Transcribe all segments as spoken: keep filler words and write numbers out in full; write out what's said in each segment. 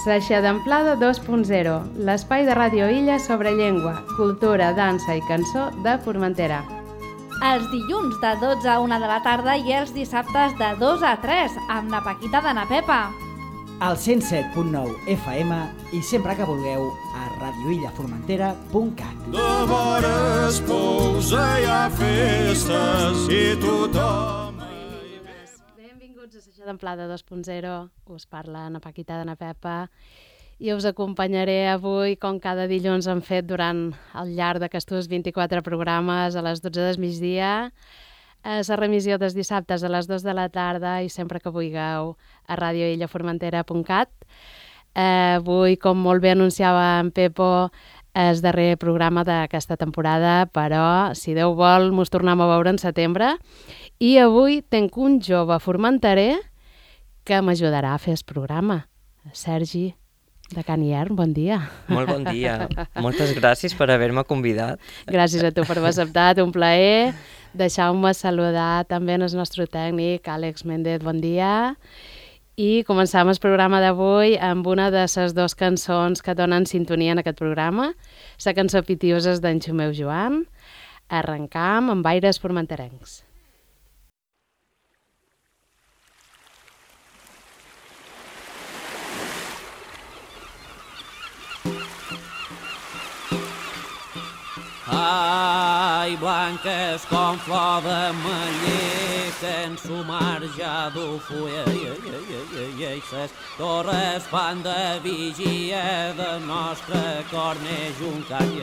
S'aixamplada dos punt zero, l'espai de Ràdio Illa sobre llengua, cultura, dansa i cançó de Formentera. Els dilluns de dotze a una de la tarda i els dissabtes de dos a tres, amb la Paquita de na Pepa. Al cent set punt nou F M i sempre que vulgueu a radioillaformentera punt cat. De vores pousa hi ha festes i tothom... Benvinguts a S'aixamplada dos punt zero, us parla na Paquita de na Pepa i us acompanyaré avui, com cada dilluns hem fet durant el llarg d'aquests vint-i-quatre programes a les dotze del migdia, a la remissió dels dissabtes a les dues de la tarda i sempre que vulgueu a radioillaformentera punt cat. Eh, avui, com molt bé anunciava en Pepo, és el darrer programa d'aquesta temporada, però si Déu vol mos tornem a veure en setembre. I avui tenc un jove formenterer que m'ajudarà a fer el programa. Sergi de Can Iern, bon dia. Molt bon dia. Moltes gràcies per haver-me convidat. Gràcies a tu per haver acceptat, un plaer. Deixeu-me saludar també el nostre tècnic, Àlex Méndez, bon dia. I començam el programa d'avui amb una de les dues cançons que donen sintonia en aquest programa, la cançó Pitiuses d'en Xumeu Joan. Arrencam amb aires formenterencs. Ai, blanques com flor de meller que en su mar ja du fulla i ses torres fan de vigia de nostre cor neix un cant.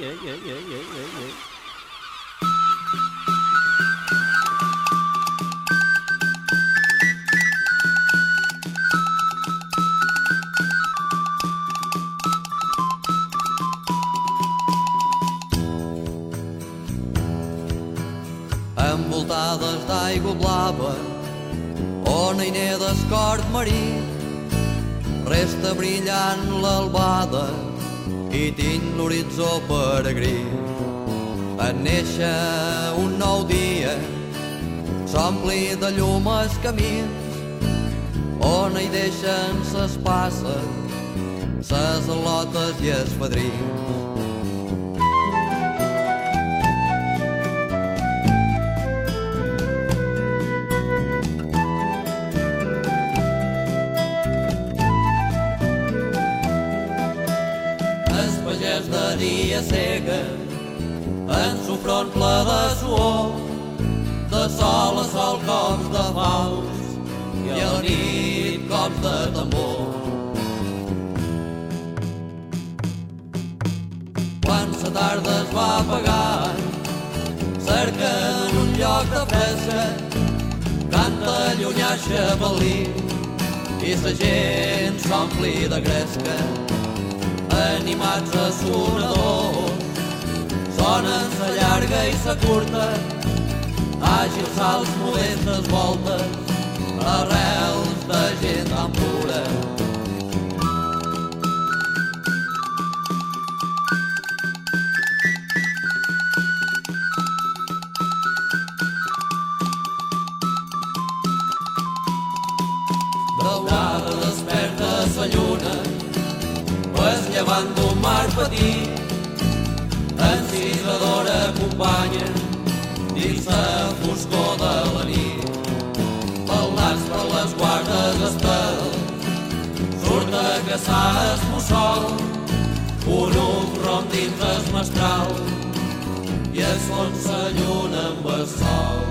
Envoltades d'aigua blava, on hi neda escort marí, resta brillant l'albada i tinc l'horitzó peregrí. En néixer un nou dia, s'ompli de llum els camins, on hi deixen ses passes, ses al·lotes i els fadrins. De dia cega, en su front ple de suor, de sol a sol cops de faus i a la nit cops de tambor. Quan sa tarda es va apagant, cerquen un lloc de fresca, canta llunyà xavalí i sa gent s'ompli de gresca. Animats a sonadors, sonen sa llarga i sa curta, àgils salts movents des voltes, arrels de gent tan pura. Daurada desperta sa lluna, pues llevant d'un mar petit, encisadora acompanya dins la foscor de la nit. Pelats per les guardes estels, surt a caçar es mussol, un uc rom dins es mestral i es fon sa lluna amb el sol.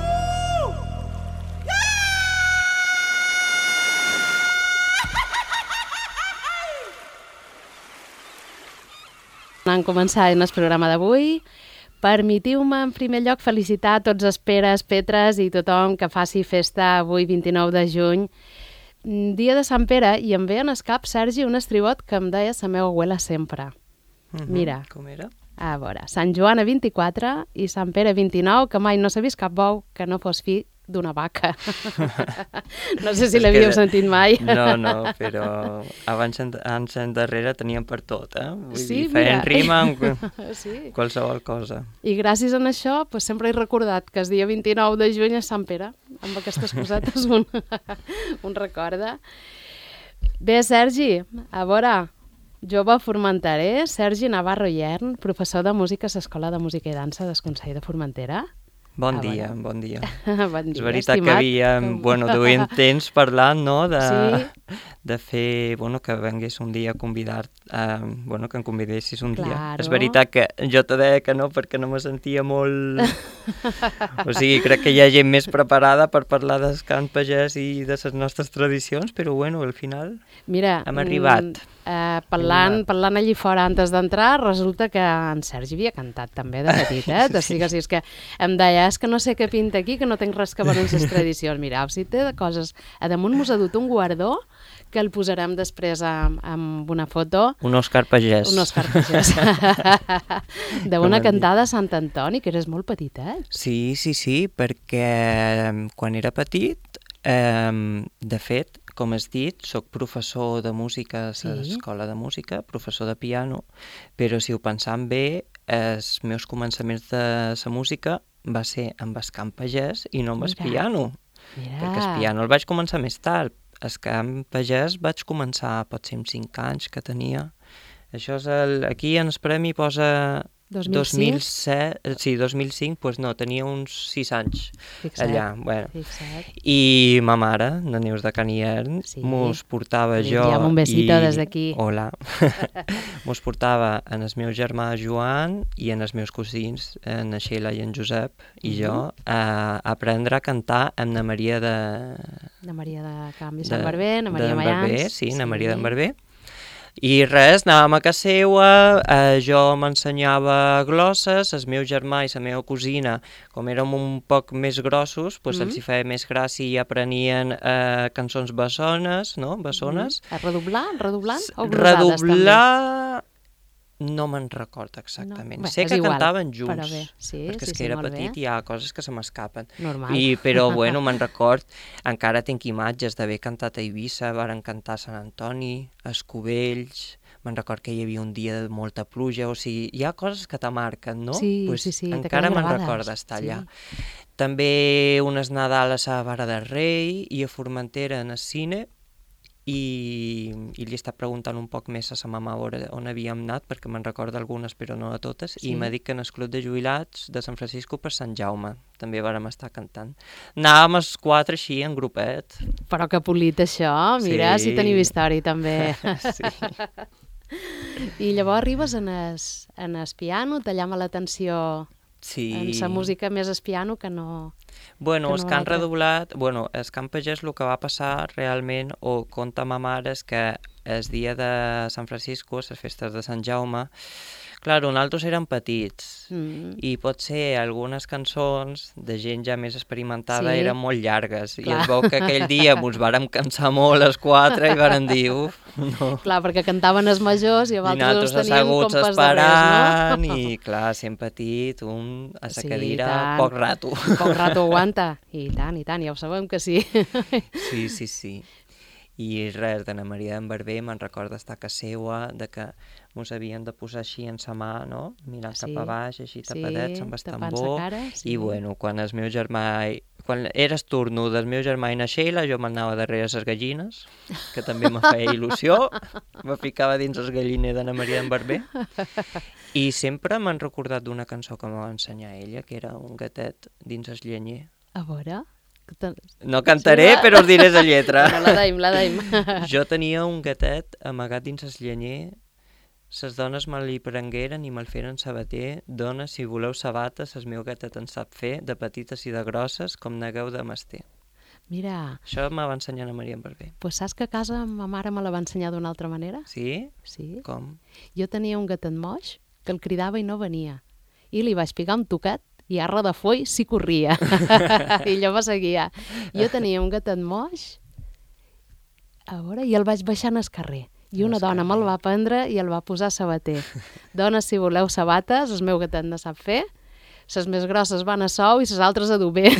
En començar el programa d'avui, permetiu-me en primer lloc felicitar tots els Peres, Petres i tothom que faci festa avui vint-i-nou de juny, dia de Sant Pere, i em ve en el cap, Sergi, un estribot que em deia la meva abuela sempre. Mm-hmm. Mira. Com era? A veure, Sant Joan a vint-i-quatre i Sant Pere a vint-i-nou, que mai no s'ha vist cap bou que no fos fi d'una vaca. No sé si l'havíeu sentit mai. No, no, però abans anys endarrere teníem per tot, eh? Vull sí, dir, feien mira. rima amb sí. qualsevol cosa. I gràcies a això pues, sempre he recordat que el dia vint-i-nou de juny és Sant Pere. Amb aquestes cosetes un, un recorda. Bé, Sergi, a veure, jove formenterer, Sergi Navarro Iern, professor de música a l'Escola de Música i Dansa del Consell de Formentera. Bon Ah, dia, bueno. bon dia. Bon dia, És veritat estimat. que havíem, bueno, duent temps parlant, no?, de, Sí. de fer, bueno, que vengués un dia a convidar, eh, bueno, que em convidessis un dia. Claro. És veritat que jo te deia que no, perquè no me sentia molt... O sigui, crec que hi ha gent més preparada per parlar del cant pagès i de les nostres tradicions, però, bueno, al final Mira, hem arribat. mm, eh, parlant, parlant allí fora antes d'entrar, resulta que en Sergi havia cantat també de petitet, o sigui, és que em deia, és que no sé què pinta aquí, que no tinc res que veure amb les tradicions. Mirau, si té de coses... A damunt mos ha dut un guardó que el posarem després amb, amb una foto, Un Òscar Pagès. un Òscar Pagès, d'una Com hem cantada a Sant Antoni, que eres molt petitet. Sí, sí, sí, perquè em, quan era petit, eh, de fet, com has dit, soc professor de música a l'escola de música, professor de piano, però si ho pensam bé, els meus començaments de la música va ser amb el cant pagès i no amb el Mira. piano, Mira. perquè el piano el vaig començar més tard. El cant pagès vaig començar potser amb cinc anys que tenia. Això és el... Aquí en el premi posa dos mil cinc? dos mil set, eh, sí, dos mil cinc, doncs no, tenia uns sis anys Fixa't, allà. Bueno. fixa't. I ma mare, de Neus de Caniern, Sí. mos portava Li jo... enviem un besito i... des d'aquí. Hola. Mos portava en el meu germà Joan i en els meus cosins, en la Sheila i en Josep, i jo, a aprendre a cantar amb na Maria de... Na Maria de Canvi Sant Barber, na Maria d'en Mayans. Barber, sí, na Maria d'en Barber. I res, anàvem a casa seva, eh, jo m'ensenyava glosses, el meu germà i la meva cosina, com érem un poc més grossos, doncs Mm. els hi feia més gràcia i aprenien eh, cançons bessones, no? Bessones. A redoblar? Redoblant? O glosades, Redoblar... No me'n recordo exactament. No? Bé, sé és que igual, cantaven junts, però bé. Sí, perquè sí, és sí, que era molt petit bé. i hi ha coses que se m'escapen. Normal. I, però, bueno, me'n record, encara tinc imatges d'haver cantat a Eivissa, varen cantar a Sant Antoni, a Escovells, me'n record que hi havia un dia de molta pluja, o sigui, hi ha coses que te marquen, no? Sí, pues sí, sí, te encara queden me'n gravades, record d'estar sí. allà. També unes Nadales a Vara de Rei i a Formentera en el cine, i, i li està preguntant un poc més a sa mama on havíem anat, perquè me'n recorda algunes però no a totes, Sí. i m'ha dit que en el Club de Jubilats de Sant Francisco per Sant Jaume també vàrem estar cantant. Anàvem els quatre així en grupet. Però que polit això, mira, Sí. si teniu història també. Sí. I llavors arribes en es, en es piano, te llama l'atenció Sí. en sa música més es piano que no... Bueno, que els no que han l'altre. redoblat... Bueno, els Camp Pagès el que va passar realment, o conta ma mare, és que el dia de Sant Francisco, les festes de Sant Jaume, clar, nosaltres érem petits, Mm. i potser algunes cançons de gent ja més experimentada Sí. eren molt llargues, i Clar. es veu que aquell dia ens vàrem cansar molt els quatre i vàrem dir, uf, no. Clar, perquè cantaven els majors i I vosaltres els nosaltres teníem com asseguts pas de res, esperant, no? i clar, sent petit, un a la Sí, cadira, tant. poc rato. Poc rato aguanta. I tant, i tant, ja ho sabem que sí. Sí, sí, sí. I res, d'Anna Maria d'en Barber me'n recorda estar a casa seua, de que mos havien de posar així en sa mà, no? Mirant Sí, cap a baix, així sí, tapadets, amb el tapant tambor. sa cara, sí. I bueno, quan el meu germà... Quan eres turno del meu germà i na Sheila, jo m'anava darrere les gallines, que també me feia il·lusió. Me ficava dins el galliner d'Anna Maria d'en Barber. I sempre m'han recordat d'una cançó que me va ensenyar ella, que era un gatet dins el llenyer. A veure... que te- No cantaré, Sí, però us diré la lletra. No, la daim, la daim. Jo tenia un gatet amagat dins el llenyer. Ses dones me li prengueren i me'l feren sabater. Dones, si voleu sabates, el meu gatet en sap fer, de petites i de grosses, com negueu de master. Mira, Això me va ensenyar la Maria en Barber. pues saps que a casa ma mare me la va ensenyar d'una altra manera? Sí? Sí. Com? Jo tenia un gatet moix que el cridava i no venia. I li vaig picar un tocat i arra de foll sí corria. I allò me seguia. Jo tenia un gatet moix a veure, i el vaig baixar en el carrer. I una dona me'l va prendre i el va posar a sabater. Dones, si voleu sabates, el meu gatet no sap fer. Les més grosses van a sou i les altres a dober.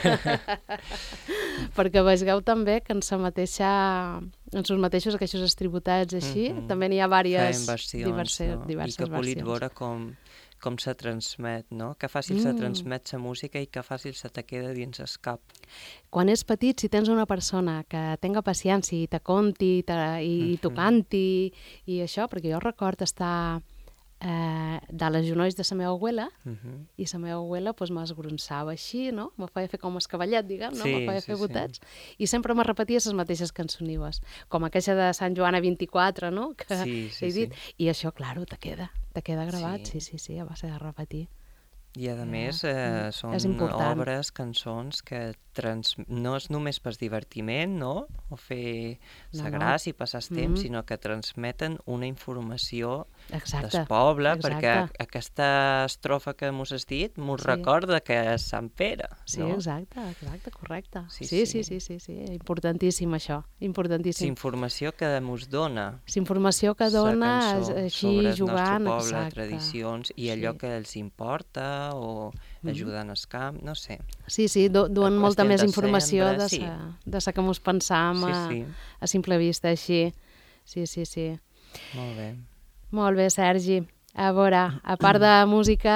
Perquè vegeu també que en sa mateixa, en els mateixos aquests estributats així, Mhm. també n'hi ha Feien diverses, versions, diverses, no? diverses I que polit versions. veure com com se transmet, no? Que fàcil mm. se transmet la música i que fàcil se te queda dins el cap. Quan és petit, si tens una persona que tenga paciència i te conti i, te, i mm-hmm. t'ho canti i això, perquè jo record estar eh, de les genolls de la meva abuela mm-hmm. i la meva abuela pues, m'esgronsava així, no? Me feia fer com escavallet, diguem, no? Sí, me feia sí, fer botets sí. i sempre me repetia les mateixes cançonives, com aquella de Sant Joana vint-i-quatre, no? Que sí, sí, he dit. Sí. I això, claro, te queda, te queda gravat, sí, sí, sí, sí a base de repetir. I a més eh, són obres, cançons que trans... no és només per divertiment, no? O fer sa no, gràcia i passar el temps, mm-hmm. sinó que transmeten una informació exacte, del poble, exacte. perquè aquesta estrofa que mos has dit mos sí. recorda que és Sant Pere. Sí, no? exacte, exacte, correcte. Sí sí sí. sí, sí, sí, sí, importantíssim això, importantíssim. És informació que mos dona. És informació que dona cançó, així jugant. Sobre el nostre poble, exacte. tradicions i allò sí. que els importa o mm-hmm. ajudant al camp, no sé. Sí, sí, du duen molta més informació sempre, de, sí. sa, de sa que mos pensam sí, a, sí. a simple vista, així. Sí, sí, sí. Molt bé. Molt bé, Sergi. A veure, a part de música,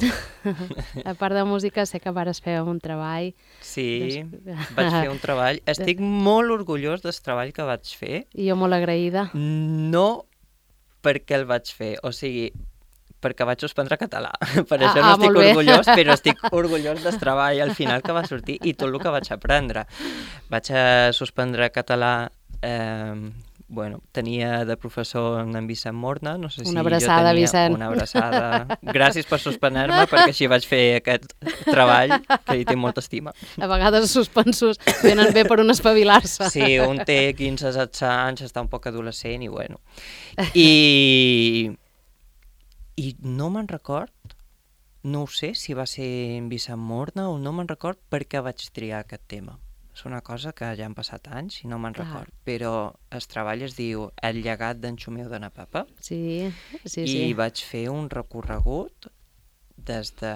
a part de música sé que vares fer un treball. Sí, des... vaig fer un treball. Estic molt orgullós del treball que vaig fer. I jo molt agraïda. No perquè el vaig fer, o sigui, perquè vaig suspendre català. Per això ah, no estic ah, orgullós, però estic orgullós del treball al final que va sortir i tot el que vaig aprendre. Vaig a suspendre català, eh, bueno, tenia de professor en Vicent Morna, no sé si una abraçada, jo tenia Vicent. Una abraçada. Gràcies per suspendre-me, perquè així vaig fer aquest treball, que hi té molta estima. A vegades els suspensos venen bé per un espavilar-se. Sí, un té quinze a setze anys, està un poc adolescent i bueno. I... I no me'n record, no ho sé si va ser en Vicent Morna o no me'n record per què vaig triar aquest tema. És una cosa que ja han passat anys i no me'n record. Però el treball es diu El llegat d'en Xumeu de na Pepa. Sí, sí, I sí. I vaig fer un recorregut des de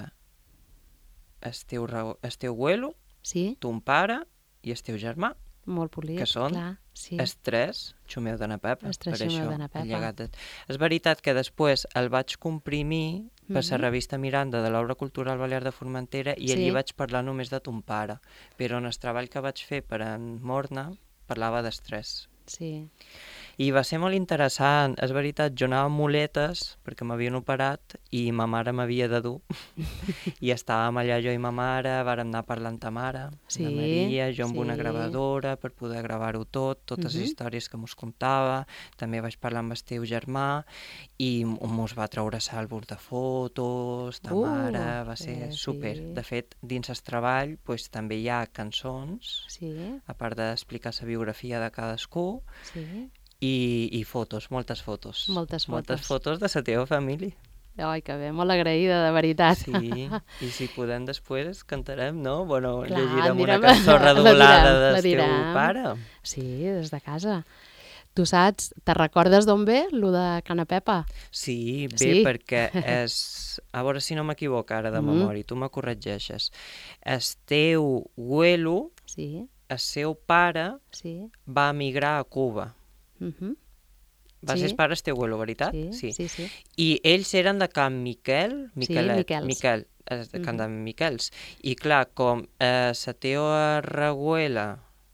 el teu, el teu abuelo, sí? ton pare i el teu germà. Molt polit, que són clar, sí. els tres Xumeu de na Pepa. Els tres Xumeu de na Pepa. De... És veritat que després el vaig comprimir per mm-hmm. la revista Miranda de l'Obra Cultural Balear de Formentera i sí. allí vaig parlar només de ton pare, però en el treball que vaig fer per en Morna parlava dels tres. Sí. I va ser molt interessant, és veritat, jo anava amb muletes perquè m'havien operat i ma mare m'havia de dur i estàvem allà jo i ma mare, vàrem anar parlant ta mare, sí, la Maria, jo amb sí. una gravadora per poder gravar-ho tot, totes uh-huh. les històries que mos contava, també vaig parlar amb el teu germà i mos va treure àlbums de fotos, ta uh, mare, va ser eh, super. Sí. De fet, dins el treball pues, també hi ha cançons, sí. a part d'explicar la biografia de cadascú, sí. I, i fotos, moltes fotos. Moltes fotos. Moltes fotos de la teva família. Ai, que bé, molt agraïda, de veritat. Sí, i si podem després cantarem, no? Bueno, clar, llegirem direm, una cançó redoblada del teu pare. Sí, des de casa. Tu saps, te recordes d'on ve, lo de Cana Pepa? Sí, bé, sí? perquè és... A veure si no m'equivoco ara de mm. memòria, tu me corregeixes. El teu abuelo, sí. el seu pare, sí. va emigrar a Cuba. Uh-huh. Va sí. sí. ser pare teu abuelo, veritat? Sí, sí, sí, sí. I ells eren de Can Miquel, Miquelet, sí, Miquels. Miquel, de Can uh-huh. de Miquels. I clar, com eh, la teva reguela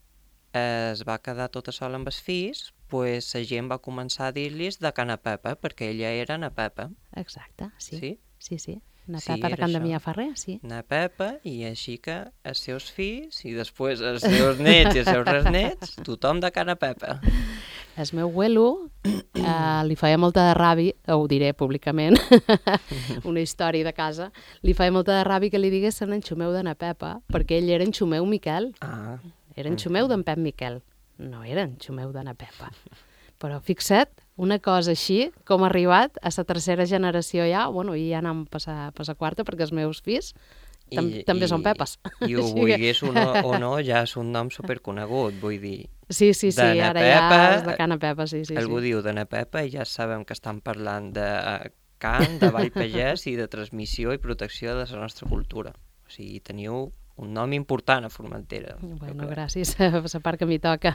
eh, es va quedar tota sola amb els fills, pues la gent va començar a dir-los de Cana Pepa, perquè ella era na Pepa. Exacte, sí. Sí? Sí, sí. Na sí, Pepa de Can això. de Mia Ferrer, sí. Na Pepa, i així que els seus fills, i després els seus nets i els seus resnets, tothom de Cana Pepa. El meu abuelo eh, li feia molta de ràbia, ho diré públicament, una història de casa, li feia molta de ràbia que li diguessin en Xumeu de na Pepa, perquè ell era en Xumeu Miquel. Ah. Era en Xumeu d'en Pep Miquel, no era en Xumeu de na Pepa. Però fixa't, una cosa així, com ha arribat a la tercera generació ja, bueno, i ja anem a passar, a passar quarta, perquè els meus fills tam I, també i, són Pepes. I ho vulgués o no, o no, ja és un nom superconegut, vull dir. Sí, sí, sí, ara Pepa, ja és de Cana Pepa, sí, sí. Algú sí. diu de na Pepa i ja sabem que estan parlant de cant, de ball pagès i de transmissió i protecció de la nostra cultura. O sigui, teniu un nom important a Formentera. Bueno, gràcies a la part que m'hi toca.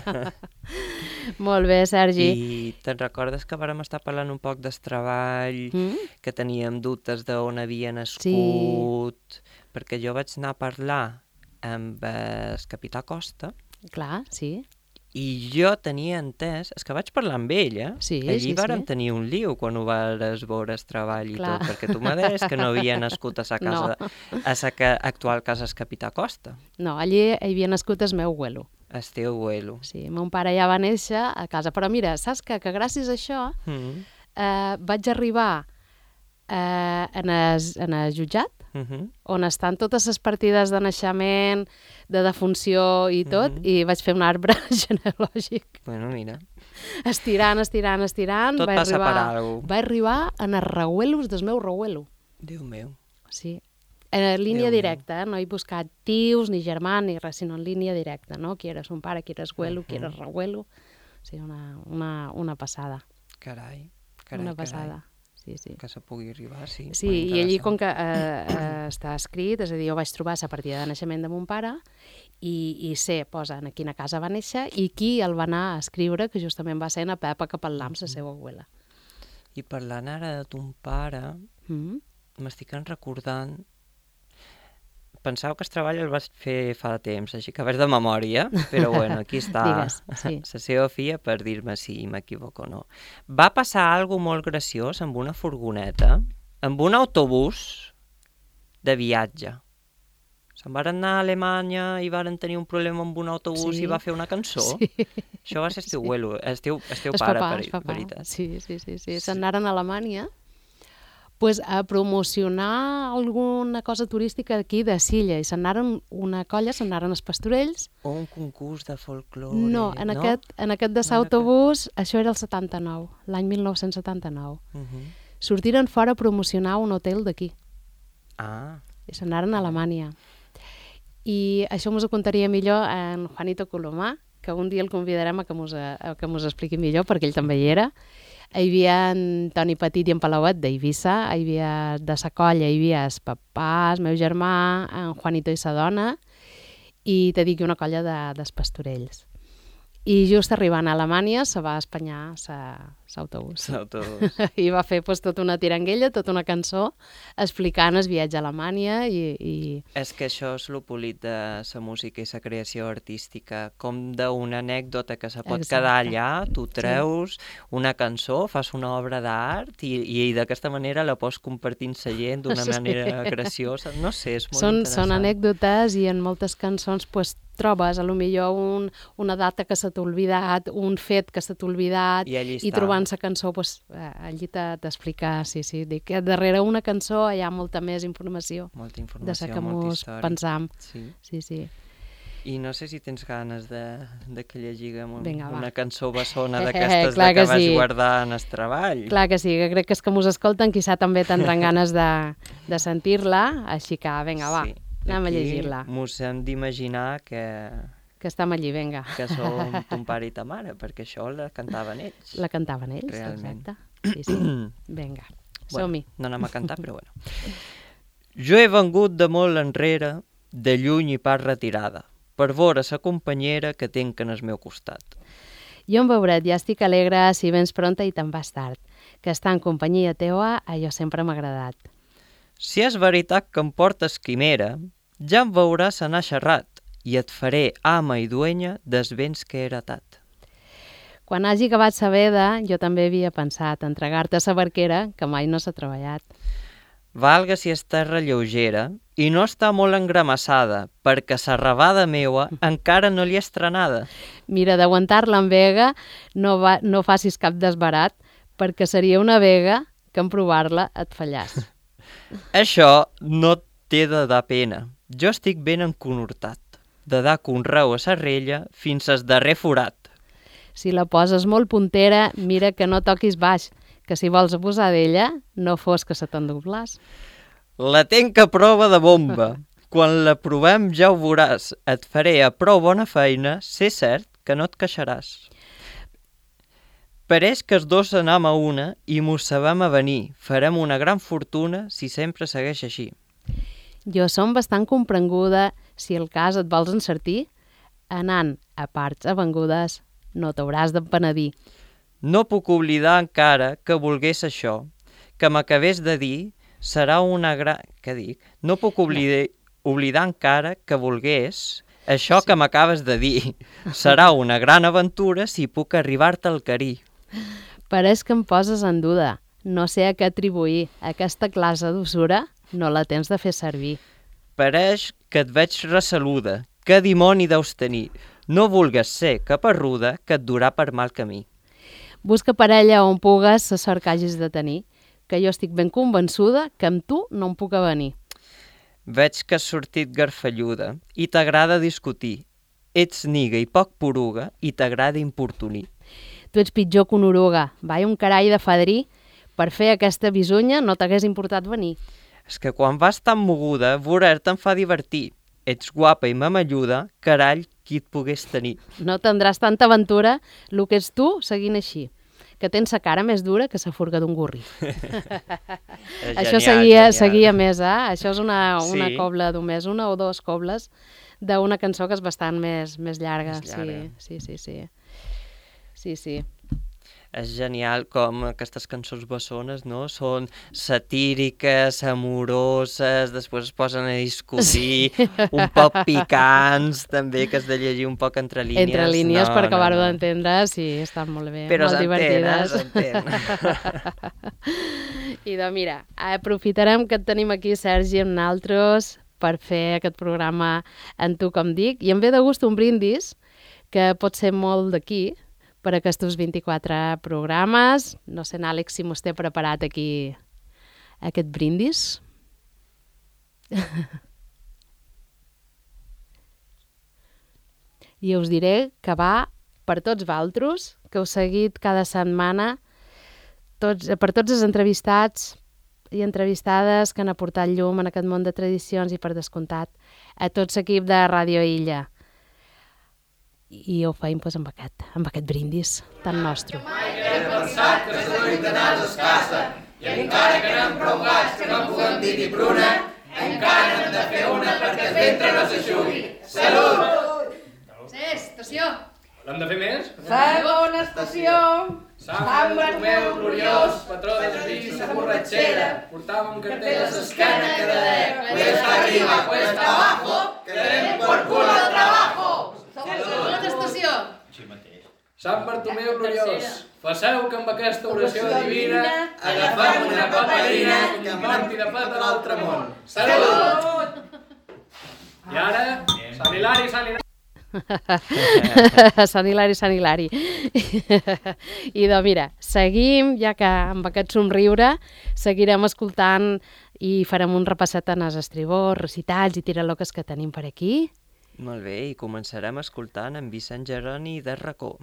Molt bé, Sergi. I te'n recordes que vàrem estar parlant un poc del treball, mm? que teníem dubtes d'on havia nascut, sí. perquè jo vaig anar a parlar amb el capità Costa. Clar, sí. I jo tenia entès, és que vaig parlar amb ell, eh? Sí, Allí sí, vàrem sí. tenir un liu quan ho vares veure el treball i Clar. tot, perquè tu m'ha deies que no havia nascut a sa casa, No. a sa ca- actual casa el capità Costa. No, allí hi havia nascut el meu abuelo. El teu abuelo. Sí, mon pare ja va néixer a casa. Però mira, saps que, que gràcies a això Mm. eh, vaig arribar eh, en, el, en el jutjat, Mm-hmm. on estan totes les partides de naixement, de defunció i tot, Mhm. i vaig fer un arbre genealògic. Bueno, mira, Estirant, estirant, estirant. tot vaig passa arribar, per alguna cosa. Vaig arribar en els reuelos del meu reuelo. Déu meu. Sí. En línia Déu directa, eh? No he buscat tios, ni germà, ni res, sinó en línia directa, no? Qui era son pare, qui era abuelo, qui era reuelo. O sigui, una, una, una passada. Carai, carai, Una carai. passada. Sí, sí. Que se pugui arribar, sí. Sí, molt i allí interessant. com que eh, eh, està escrit, és a dir, jo vaig trobar la partida de naixement de mon pare i, i sé, posa en quina casa va néixer i qui el va anar a escriure, que justament va ser na Pepa Capel·lam, la seva abuela. I parlant ara de ton pare, Mm? m'estic recordant... Pensava que el treball el vaig fer fa temps, així que vaig de memòria, però bueno, aquí està Digues, sí. la seva filla per dir-me si m'equivoco o no. Va passar alguna molt graciós amb una furgoneta, amb un autobús de viatge. Se'n varen anar a Alemanya i varen tenir un problema amb un autobús Sí. i va fer una cançó. Sí. Això va ser el teu abuelo, el teu, el teu El pare, papà, per el papà. veritat. Sí, sí, sí. sí. Se'n anaren a Alemanya pues, a promocionar alguna cosa turística aquí de Silla i se'n anaren una colla, se'n anaren els pastorells. O un concurs de folklore, No, en, no? Aquest, en aquest de No era l'autobús, això era el setanta-nou, l'any mil nou-cents setanta-nou. Uh-huh. Sortiren fora a promocionar un hotel d'aquí Ah, i se'n anaren a Alemanya. I això mos ho contaria millor en Juanito Colomà, que un dia el convidarem a que mos, a que mos expliqui millor, perquè ell també hi era. Hi havia en Toni Petit i en Palauet d'Eivissa, hi havia de sa colla, hi havia el papà, el meu germà, en Juanito i sa dona, i te dic una colla de, dels pastorells. I just arribant a Alemanya se va espanyar l'autobús. l'autobús. I va fer pues, tota una tiranguella, tota una cançó, explicant el viatge a Alemanya i... i... És que això és el polit de la música i la creació artística, com d'una anècdota que se pot Exacte. quedar allà, tu treus una cançó, fas una obra d'art i, i d'aquesta manera la pots compartir amb la gent d'una Sí. manera graciosa. No sé, és molt Són, interessant. són anècdotes i en moltes cançons pues, trobes a lo millor un, una data que se t'ha oblidat, un fet que se t'ha oblidat, I allí i està. trobant la cançó, pues, eh, allí t'ha- t'explica, sí, sí, dic que darrere una cançó hi ha molta més informació Molta de informació, la que molta mos història. pensam. Sí. Sí, sí. I no sé si tens ganes de, de que llegiguem un, Vinga, va. una cançó bessona Eh, d'aquestes clar de que, que vas sí. guardar en el treball. Clar que sí, que crec que és que mos escolten, quizà també tindran ganes de, de sentir-la, així que vinga, va, Sí. anem a Aquí llegir-la, Mos hem d'imaginar que, que estem allí, vinga. que som ton pare i ta mare, perquè això la cantaven ells. La cantaven ells, Realment. exacte. Sí, sí. Vinga, som-hi. Bueno, no anem a cantar, però bueno. Jo he vengut de molt enrere, de lluny i pas retirada, per veure sa companyera que tenc en el meu costat. Jo en veuret, ja estic alegre si vens pronta i te'n vas tard, que estar en companyia teua allò sempre m'ha agradat. Si és veritat que em portes quimera, ja em veuràs anar xerrat i et faré ama i duenya dels béns que he heretat. Quan hagi acabat sa veda, jo també havia pensat entregar-te a sa barquera, que mai no s'ha treballat. Valga si és terra lleugera i no està molt engramassada, perquè sa rabada meua encara no li és estrenada. Mira, d'aguantar-la en vega no, va, no facis cap desbarat, perquè seria una vega que en provar-la et fallàs. Això no t'he de dar pena. Jo estic ben enconortat, de dar conreu a sa rella fins al darrer forat. Si la poses molt puntera, mira que no toquis baix, que si vols abusar d'ella, no fos que se t'endoblàs. La tenc a prova de bomba. Quan la provem ja ho veuràs. Et faré a prou bona feina, sé cert que no et queixaràs. Pareix que els dos anam a una i mos sabem a venir. Farem una gran fortuna si sempre segueix així. Jo som bastant comprenguda, si el cas et vols encertir, anant a parts avengudes no t'hauràs de penedir. No puc oblidar encara que volgués això, que m'acabés de dir, serà una gran... Què dic? No puc oblidar, oblidar encara que volgués això sí. que m'acabes de dir. Serà una gran aventura si puc arribar-te al carí. Pareix que em poses en duda. No sé a què atribuir. Aquesta classe d'usura no la tens de fer servir. Pareix que et veig ressaluda. Que dimoni deus tenir. No vulgues ser caparruda que et durà per mal camí. Busca parella on pugues la sort que hagis de tenir, que jo estic ben convençuda que amb tu no em puc avenir. Veig que has sortit garfalluda i t'agrada discutir. Ets niga i poc poruga i t'agrada importunir. Tu ets pitjor que una oruga. Vai un carall de fadrí. Per fer aquesta bisunya no t'hagués importat venir. És que quan vas tan moguda, voler-te em fa divertir. Ets guapa i mamelluda, carall, qui et pogués tenir. No tindràs tanta aventura, el que ets tu seguint així, que tens la cara més dura que la furga d'un gurri. Genial, Això seguia, genial. seguia més, eh? Això és una, una Sí. cobla només, una o dos cobles d'una cançó que és bastant més, més llarga. Més llarga. Sí, sí, sí, sí. Sí, sí. És genial com aquestes cançons bessones, no? Són satíriques, amoroses, després es posen a discutir, sí. un poc picants, també, que has de llegir un poc entre línies. Entre línies, no, per acabar-ho no, no. d'entendre, sí, estan molt bé, Però molt divertides. s'entén, s'entén. I doncs mira, aprofitarem que et tenim aquí, Sergi, amb naltros, per fer aquest programa en tu, com dic, i em ve de gust un brindis, que pot ser molt d'aquí, per aquests vint-i-quatre programes. No sé, Àlex, si m'ho té preparat aquí aquest brindis. I us diré que va per tots valtros, que heu seguit cada setmana, tots, per tots els entrevistats i entrevistades que han aportat llum en aquest món de tradicions i, per descomptat, a tot l'equip de Ràdio Illa. I ho feim pues, amb, aquest, amb aquest brindis tan nostre. Mai que hem pensat que la lluitanàs escassa i encara que n'hem prou gats que no puguem dir ni pruna, encara n'hem de fer una perquè el ventre no s'aixugui. Salut! Sí, estació! L'hem de fer més? Segona estació! Sant Bartomeu gloriós, patró de les vicis a borratxera, portava un cartell a l'esquena que deia Cuesta arriba, cuesta abajo, que den por culo el trabajo. Segona estació! Sant Bartomeu gloriós, passeu que amb aquesta oració divina agafem una paperina que em manti de pet a l'altre món. Salut! I ara, Sant Hilari, Sant Hilari. Sant Hilari, Sant Hilari. I doncs mira, seguim, ja que amb aquest somriure seguirem escoltant i farem un repasset en els estribors, recitals i tiraloques que tenim per aquí. Molt bé, i començarem escoltant en Vicent Geroni de Racó.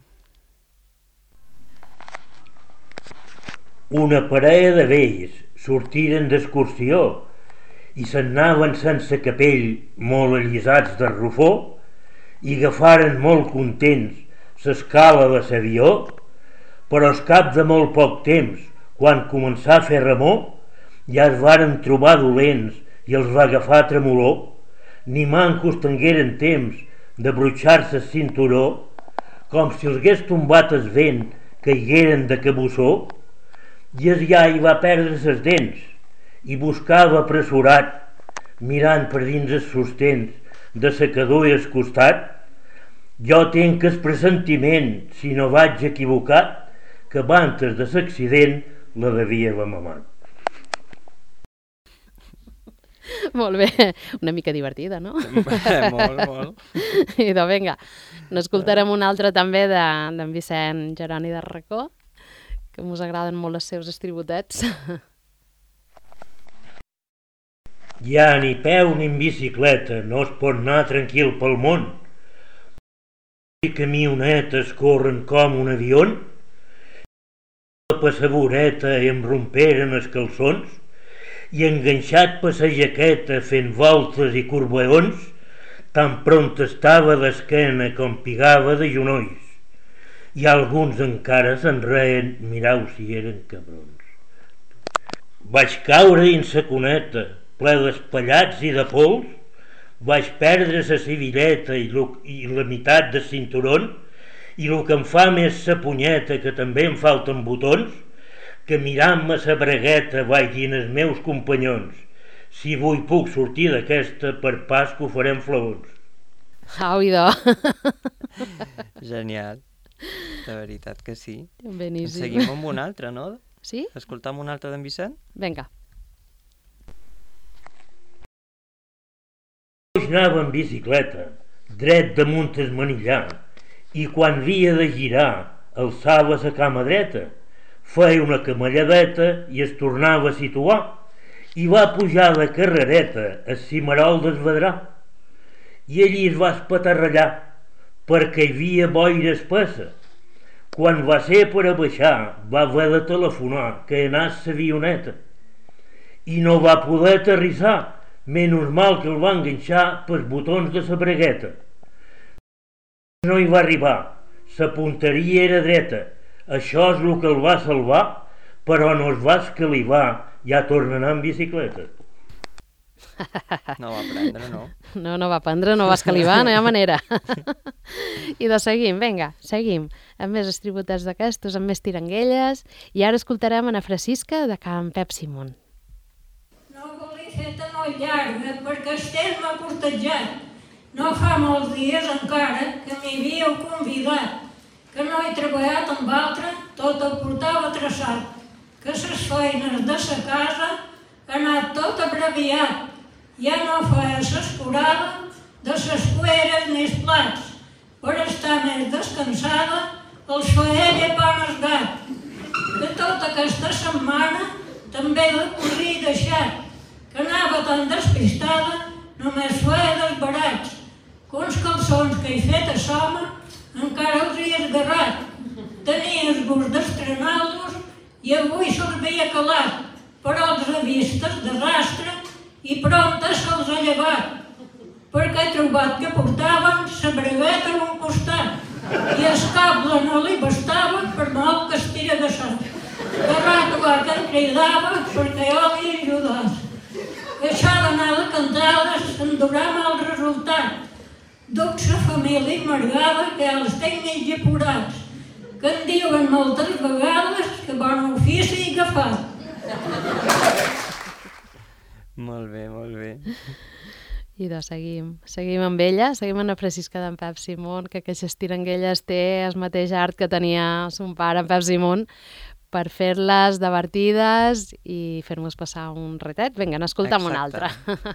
Una parella de vells sortiren d'excursió i se'n anaven sense capell molt allisats de rufó i agafaren molt contents l'escala de l'avió, però al cap de molt poc temps, quan començà a fer remor, ja es varen trobar dolents i els va agafar tremolor, ni mancos tingueren temps de brutxar-se el cinturó, com si els hagués tombat el vent caigueren de cabussó, i el iai va perdre ses dents i buscava apressurat, mirant per dins els sostens de secador i el costat. Jo tinc el pressentiment, si no vaig equivocat, que abans de l'accident la devia haver mamat. Molt bé, una mica divertida, no? molt, molt. I doncs vinga, n'escoltarem una altra també d'en de, Vicent Geroni de Racó, que mos agraden molt els seus estribotets. Ja ni peu ni en bicicleta no es pot anar tranquil pel món. I camionetes corren com un avió, la passavoreta i em romperen els calçons, i enganxat per sa jaqueta fent voltes i corbeons, tan pront estava d'esquena com pigava de genolls, i alguns encara se'n reien, mirau si eren cabrons. Vaig caure dins sa cuneta, ple d'espallats i de pols, vaig perdre la civilleta i, lo, i la meitat de cinturon, i el que em fa més sa punyeta, que també em falten botons, que mirant-me sa bragueta vaig dir als meus companyons: si avui puc sortir d'aquesta, per pas que ho farem flaons. Au, idò. Genial. De veritat que sí. Beníssim. Seguim amb un altre, no? Sí? Escoltam un altre d'en Vicent? Vinga. Jo anava en bicicleta, dret damunt el manillar, i quan havia de girar alçava la cama dreta, feia una camalladeta i es tornava a situar, i va pujar de carrereta al cimarol del Vedrà, i allí es va espatarrallar perquè hi havia boira espessa. Quan va ser per a baixar va haver de telefonar que anés l'avioneta i no va poder aterrissar, menys mal que el va enganxar pels botons de la bragueta. No hi va arribar, la punteria era dreta, això és el que el va salvar, però no es va escalivar, ja torna a anar en bicicleta. No va aprendre, no? No, no va aprendre, no va escalivar, no hi ha manera. I de seguim, vinga, seguim, amb més estributats d'aquestos, amb més tiranguelles, i ara escoltarem Ana Francisca de Can Pep Simón. No volia fer-te molt llarga, perquè estem m'ha cortejat. No fa molts dies encara que m'hi havíeu convidat, que no he treballat amb altre, tot el portava traçat, que ses feines de sa casa ha anat tot abreviat, ja no feia s'escurada de ses cueres ni els plats, per estar més descansada els feia llepant el gat, que tota aquesta setmana també la cosí deixat, que anava tan despistada, només feia desbarats, que uns calçons que he fet a l'home encara els he esgarrat. Tenia el gust d'estrenar-los i avui se'ls havia calat, però els he vistes de rastre i prompte se'ls ha llevat, perquè he trobat que portaven la bragueta a un costat i el cable no li bastava per molt que es tira de sol. Que rato va que em cridava perquè jo li ajudés. Això d'anar de cantades em durà mal resultat. Duc sa família amargada que els tenc mig apurats, que em diuen moltes vegades que bon ofici he agafat. Molt bé, molt bé. I de seguim, seguim amb ella, seguim amb la Francisca d'en Pep Simón, que aquestes tiranguelles té el mateix art que tenia son pare, en Pep Simón, per fer-les divertides i fer-nos passar un retet. Vinga, n'escoltam una altra.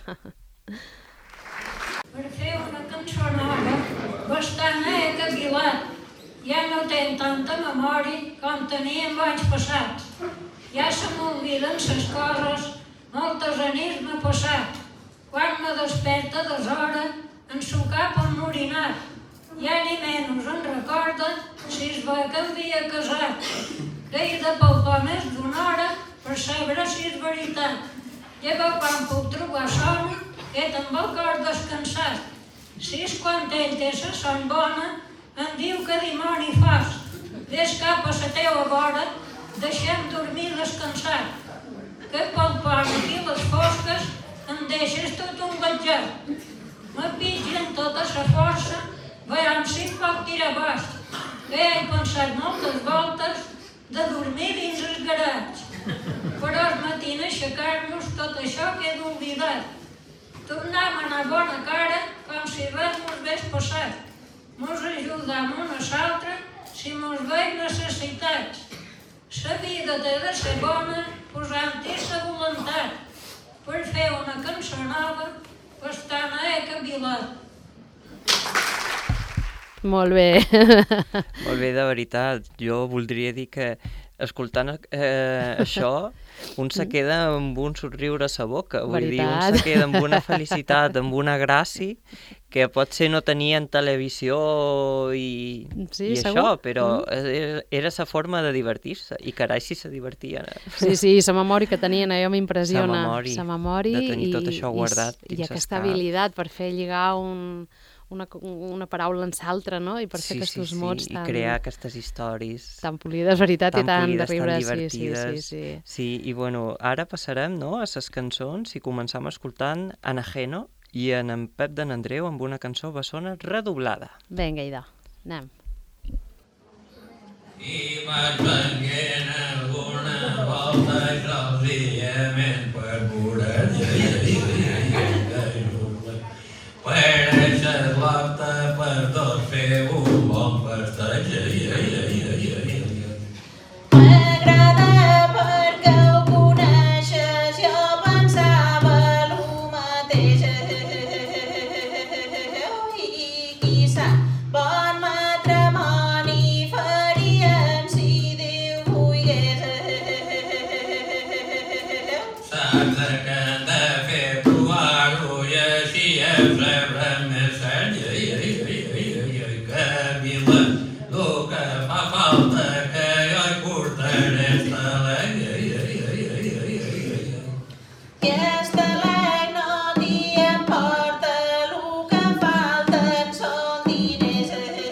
Per fer una cançó nova, bastant he cavilat. Ja no tenc tanta memòria com tenia en anys passats. Ja se m'obliden ses coses, moltes anits m'ha passat. Quan me desperta d'hora, en su cap emmorinat. Ja ni menys en recorda si es va que havia casat. Que he de palpar més d'una hora per saber si és veritat. Llavors quan puc trobar son, que amb el cor descansat. Si és quan ell té sa son bona, em diu que dimoni fas. Ves cap a la teua vora, deixem dormir descansat. Que palpant aquí les fosques em deixes tot un batjat. Me pitgen tota sa força, veiem si em pot tirar baix. Que he pensat moltes voltes de dormir dins els garats. Però al matí aixecar-nos tot això queda oblidat. Tornem a anar bona cara com si res mos hagués passat. Mos ajudam un a l'altre si mos veig necessitats. La vida té de ser bona posant-hi la voluntat. Per fer una cançó nova, bastant he cavilat. Molt bé. Molt bé, de veritat. Jo voldria dir que escoltant eh, això, un se queda amb un somriure a la boca. Vull Veritat. dir, un se queda amb una felicitat, amb una gràcia, que potser no tenien televisió i, Sí, i segur. això, però mm. era la forma de divertir-se, i carai si se divertien. Sí, sí, la memòria que tenien, allò m'impressiona. Sa memòria, La memòria de tenir i, tot això guardat i, i dins aquesta el cap. habilitat per fer lligar un, una, una paraula en l'altra, no? I per fer sí, aquests sí, mots sí. tan... I crear aquestes històries. Tan polides, veritat, tan i tan polides, de riure. tan divertides. Sí, sí, sí, sí. Sí, i bueno, ara passarem, no?, a les cançons i començam escoltant Anajeno i en en Pep de n'Andreu amb una cançó bessona redoblada. Vinga, idò, anem. I vaig venguent alguna volta senzillament per veure per eixes l'horta per tot fer un bon pastatge. M'agrada perquè ho coneixes, jo pensava el mateix. I qui sap, bon matrimoni faríem si Déu volgués. Saps que hem de fer provar-ho i així em rebrem més seny. Que vila, el que fa falta que jo hi portaré estalec. Aquest alec no t'hi importa, el que falten són diners.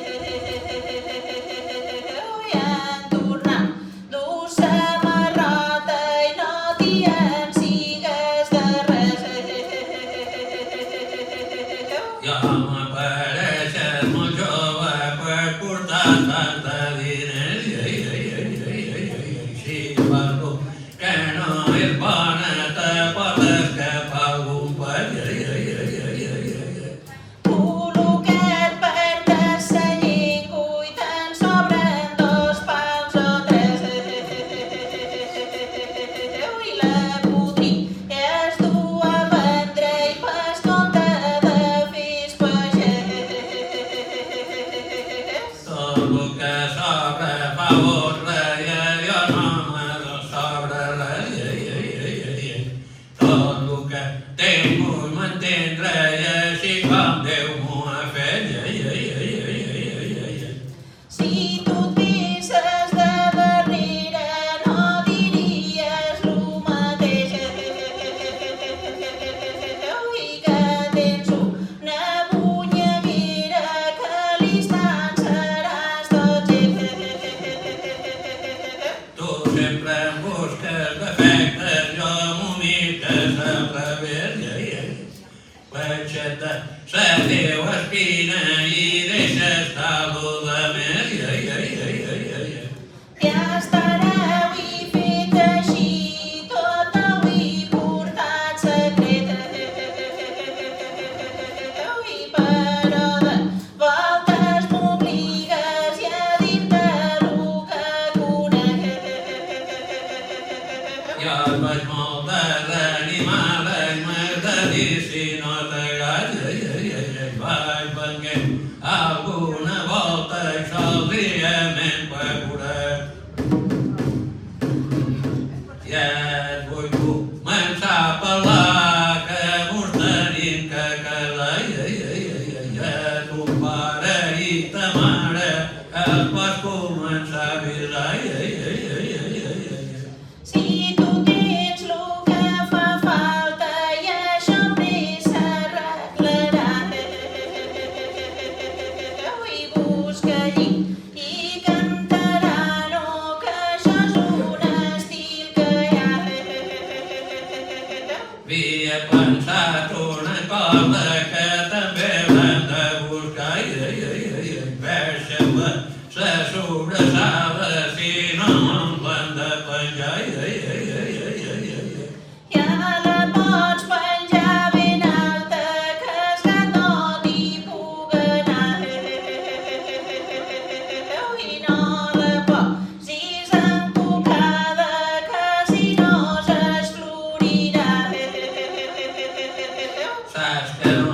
I en tornar dur samarrota i no t'hi en sigues de res. Jo m'apareixes molt jove per portar tanta diners. Si parlo que no és bona te pot escapar algun pet. Tu lo que et perdes sa llengua i te'n sobren dos pals o tres. I la podries dur a vendre i pas compte de fes pagès. Tot el que sobra fa honra i jo no me sobra res. Tot el que tinc vull mantindre i així com Déu m'ho ha fet. Si tu et visses de darrere no diries lo mateix. I que tens una munyamera que a l'instant seràs tot Tu sempre em busques defectes, jo m'ho mires al revés. Peixeta se diu espina i deixa estar lo de més. ja estareu i fet així tot heu i portat secret. I però de voltes m'obligues i a dir-te lo que conec. Jo et vaig molt desanimada i m'has de dir si no t'agrada. Vaig venguent alguna volta i senzillament per veure. Ja et vull començar a parlar que mos tenim que casar. Ja ton pare i ta mare els pots començar a avisar. Si tu tens lo que fa falta i això més s'arreglarà. I busca llit i cantarà, no, que això és un estil que hi ha. Havia pensat una cosa que també l'hem de buscar. Deixa-me la sobrassada si no em l'hem de penjar. Ja la pots penjar ben alta, que el gat no t'hi puga anar. I no la posis encocada, que si no s'esflorirà. Saps que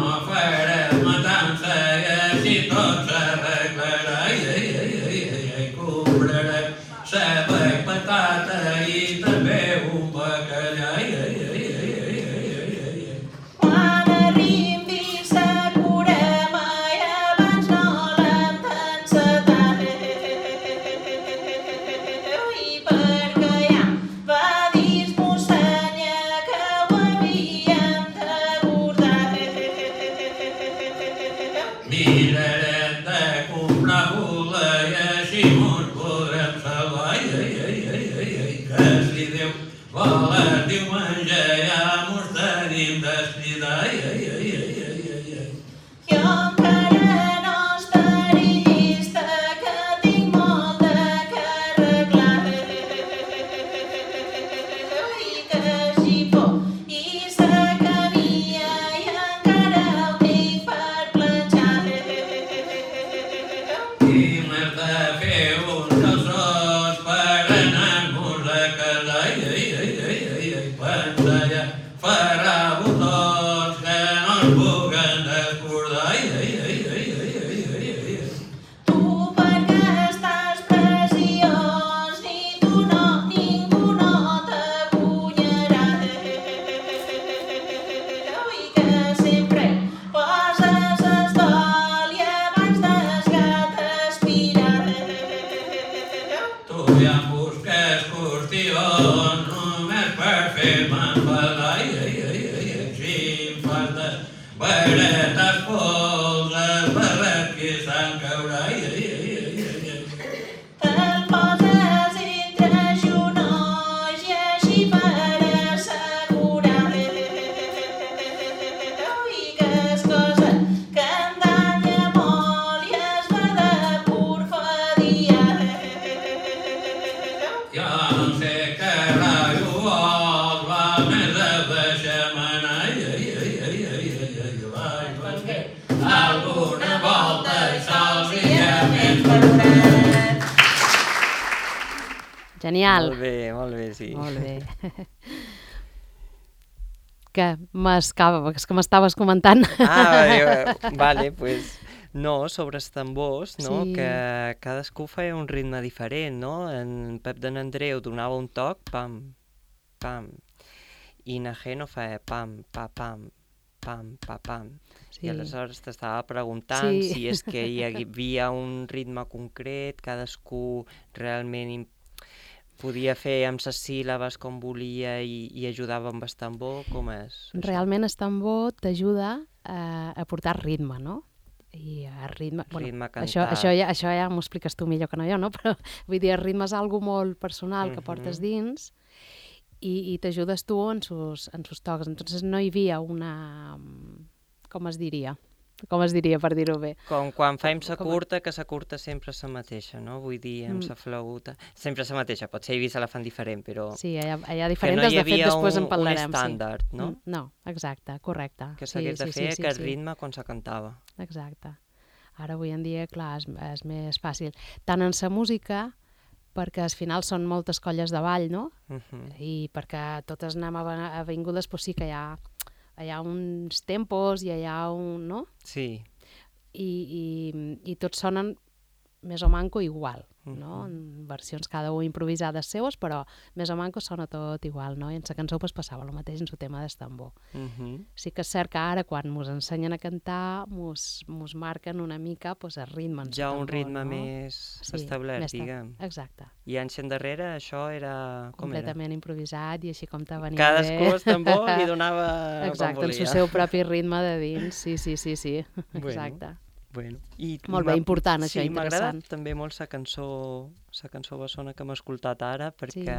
Voler diumenge ja mos tenim despida, ai, ai, ai, ai, ai, ai, ai. Jo encara no estaré llista, que tinc molt que arreglar. I que xipó i sa camilla i encara ho tinc per planxar. I m'has de fer uns calçons per anar-nos a casa, ai, ai, ai, ai, ai, ai, pensa ja, farà botons que no es puguen descordar, ai, ai, ai, ai, ai, ai, ai, ai, ai. Tu perquè estàs preciós, ni tu no, ningú no t'apunyarà. I que sempre poses estol i abans del gat aspirar. Tu ja em busques qüestions només per fer-me enfadar, ai, ai, ai, ai, ai, si em faltes varetes polses, barret que se'n caurà, ai, ai, ai, ai, ai, ai. Te'l poses entre genolls i així per assegurar. I que és cosa que em danya molt i es va de porfadiar. Jo no sé què ràdio vols, va més de deixar-me anar, ai, ai, ai, ai, ai, ai, ai, vaig, vaig, que alguna volta sols i ja més valorat. Genial. Molt bé, molt bé, sí. Molt bé. Què? M'escava, és que m'estaves comentant. Ah, jo, vale, pues... No, sobre els tambors, no? Sí. Que cadascú feia un ritme diferent, no? En Pep de n'Andreu donava un toc, pam, pam, i Najeno feia pam, pa, pam, pam, pa, pam. Sí. I aleshores t'estava preguntant Sí. si és que hi havia un ritme concret, cadascú realment im- podia fer amb les síl·labes com volia i, i ajudava amb el tambor, com és? Realment el tambor t'ajuda a, a portar ritme, no? I el ritme... Ritme Bueno, això, cantat. això ja, això ja m'ho expliques tu millor que no jo, no? Però vull dir, el ritme és algo molt personal que Mhm. portes dins i, i t'ajudes tu en sus, en sus tocs. Entonces no hi havia una... Com es diria? Com es diria, per dir-ho bé? Com quan fem Com- sa com- curta, que sa curta sempre és la mateixa, no? Vull dir, amb Mm. sa flauta... Sempre és la mateixa, potser hi se la fan diferent, però... Sí, hi ha, hi ha que diferents, no hi de fet, havia després un, en parlarem. un estàndard, sí. no? Mm, No, exacte, correcte. Que s'hagués sí, de sí, fer sí, sí, aquest sí. ritme quan se cantava. Exacte. Ara, avui en dia, clar, és, és més fàcil. Tant en sa música, perquè al final són moltes colles de ball, no? Mhm. I perquè totes anem a avingudes, doncs sí que hi ha, hi ha uns tempos i hi ha un... no? Sí. I, i, i tots sonen més o manco igual, no? En versions cada un improvisades seues, però més o manco sona tot igual, no? I en la cançó pues, passava el mateix en su tema d'estambor. Mhm. Sí que és cert que ara, quan mos ensenyen a cantar, mos, mos marquen una mica pues, el ritme en su Ja un tambor, ritme no? més Sí, establert, més ta- diguem. Exacte. I anys endarrere això era... Com era? Completament improvisat i així com te venia Cadascú bé. el tambor li donava com Exacte, en volia. su seu propi ritme de dins, sí, sí, sí, sí, Bueno. exacte. Bueno, i Molt bé, m'ha- important, això, sí, m'ha agradat interessant. també molt la cançó, la cançó bessona que hem escoltat ara, perquè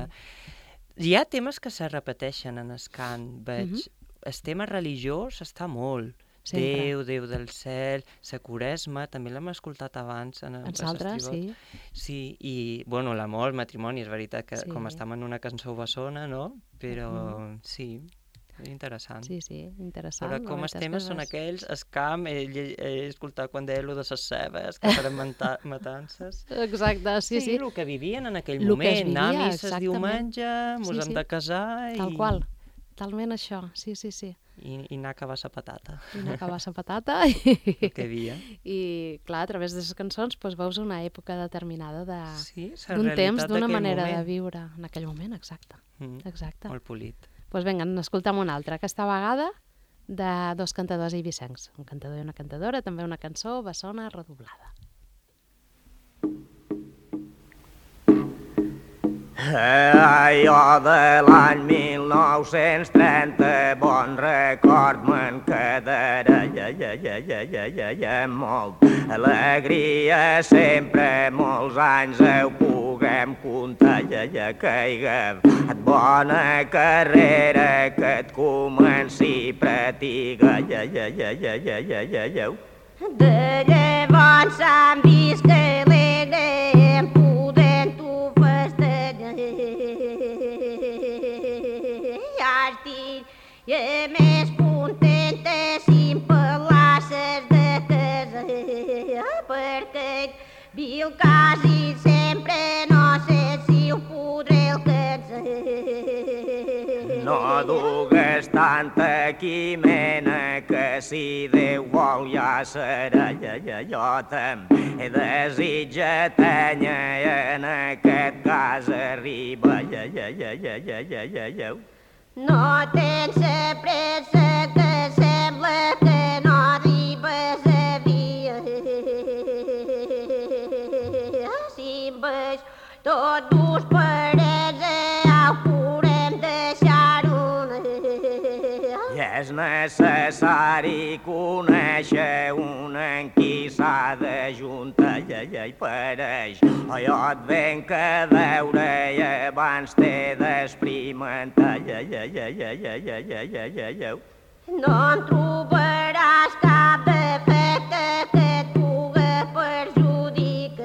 Sí. hi ha temes que se repeteixen en el cant, veig. Mhm. El tema religiós està molt. Sempre. Déu, Déu del cel, la Quaresma, també l'hem escoltat abans. En, En l'altre, sí. Sí, i, bueno, l'amor, el matrimoni, és veritat que Sí. com estem en una cançó bessona, no? Però, sí, és interessant. Sí, sí, interessant. Però la com els veritat és temes que són és- aquells, el camp, he, lle- he escoltat quan deia allò de les cebes, que faran manta- matances. Exacte, sí, sí. el que vivien en aquell Lo que es moment, anar a vivia, misses exactament. diumenge, mos Sí, hem sí. de casar Tal i, qual, talment això, sí, sí, sí. i, i anar a acabar la patata. I no acabar la patata. I, El que hi havia. I, clar, a través de les cançons doncs, veus una època determinada de, Sí, la d'un realitat temps, d'una d'aquell manera de moment. viure en aquell moment, exacte. Mm, Exacte. Molt polit. Doncs vinga, n'escoltem una altra, aquesta vegada de dos cantadors eivissencs, un cantador i una cantadora, també una cançó bessona redoblada. Jo de l'any mil nou-cents trenta bon record me'n quedarà, ja, ja, ja, ja, ja, ja, ja, molt alegria sempre, molts anys ho puguem comptar, ja, ja, caiga bona carrera que et comenci pratiga, ja, ja, ja, ja, ja, ja, ja, ja. De llavors s'han vist que alegrem podent-ho festejar. Estic i més contenta si em pelasses de casa, perquè vil quasi sempre no sé si ho podré alcançar. No dugues tanta quimena que si Déu vol ja serà, ja, ja, jo també desitja tenya en aquest cas arriba, ja, ja, ja, ja, ja, ja, ja, ja. No tens pressa que sembla que no arribes a dia. Si em veig tot dus parets au podem deixar-ho. I és necessari conèixer un en qui s'ha d'ajuntar, ja, ja, i pareix. Jo et venc a veure i abans t'he d'experimentar, ja, ja, ja, ja, ja, ja, ja, ja, ja, ja. No em trobaràs cap defecte que et puga perjudicar.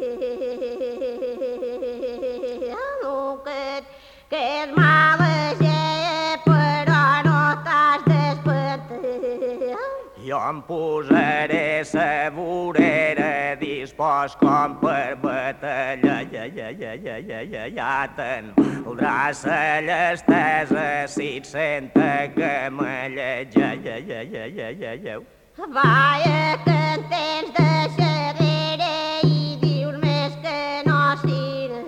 El que et que és mala idea, però no t'has d'espantar. Jo em posaré sa vorera dispost com per batallar, ja, ja, ja, ja, ja, ja, ja te'n voldràs sa llestesa si et senta que m'alleja, ja, ja, ja, ja, ja, ja. Vaja que en tens de xerrera i dius més que no sina.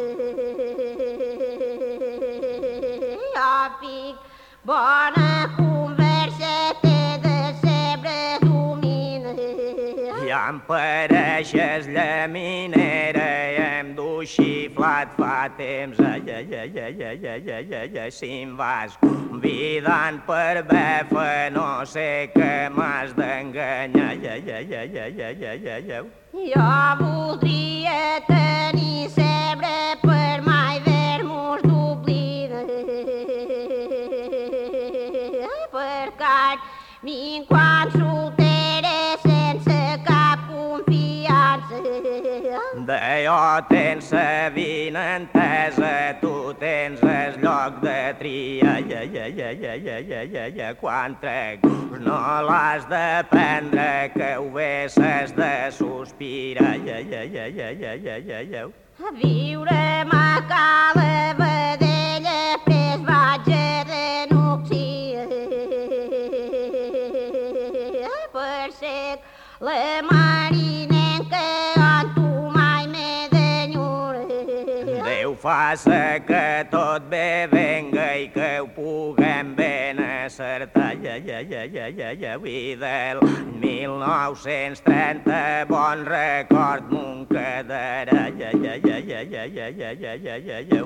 Jo fic bona conversa t'he de sempre domina. Ja em pareixes llaminera i em du xiflat fa temps, ja, ja, ja, ja, ja, ja, ja, ja, ja, si em vas convidant per befa no sé què m'has d'enganyar, ja, ja, ja, ja, ja, ja, ja, ja. Jo voldria tenir sempre per mai ver-mos d'oblida. Per car mi quan soltera sense cap confiança. D'allò tens sa vinentesa, tu tens el lloc de tria, ja, ja, ja, ja, ja, ja, ja, ja, quan trec no l'has de prendre, que ho vesses de sospirar, ja, ja, ja, ja, ja, ja, ja, ja. Viure a Cala Vedella, pres vaig a renunciar. Per ser la marinenca on tu mai m'he d'enyorar. Déu faça que tot bé venga i que ho puguem ben acertar, ja, ja, ja, ja, ja, ja, i del mil nou-cents trenta bon record m'ho quedarà, ja, ja, ja, ja, ja, ja, ja, ja, ja, ja, ja.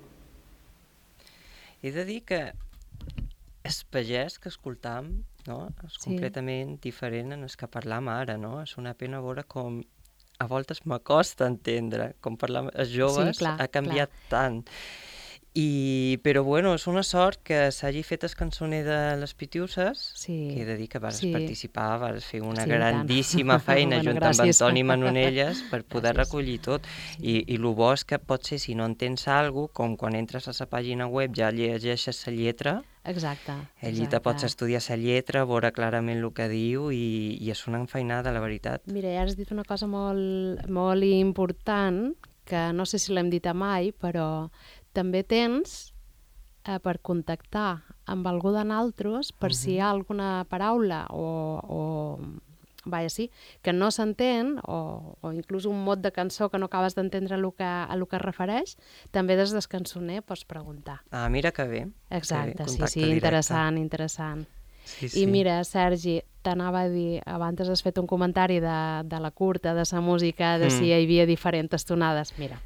He de dir que el pagès que escoltam, no? És Sí. completament diferent en el que parlam ara, no? És una pena veure com a voltes m'acosta entendre, com parlam els joves, Sí, clar, ha canviat tant. I, però bueno, és una sort que s'hagi fet el cançoner de les Pitiuses, Sí. que he de dir que vas Sí. participar, vas fer una Sí, i tant. grandíssima feina Bueno, junt amb gràcies. Antoni Manonelles per poder Gràcies. recollir tot. I, i el bo és que potser si no entens alguna cosa, com quan entres a la pàgina web ja llegeixes la lletra, Exacte. allí te pots estudiar la lletra, veure clarament el que diu i, i és una enfeinada, la veritat. Mira, ja has dit una cosa molt, molt important, que no sé si l'hem dit mai, però també tens eh, per contactar amb algú de naltros per si hi ha alguna paraula o, o vaja, sí, que no s'entén o, o inclús un mot de cançó que no acabes d'entendre a lo que, a lo que es refereix, també des del cançoner pots preguntar. Ah, mira que bé. Exacte, Que bé, sí, contacte sí, directe. interessant, interessant. Sí, sí. I mira, Sergi, t'anava a dir, abans has fet un comentari de, de la curta, de sa música, de Mm. si hi havia diferents tonades. Mira,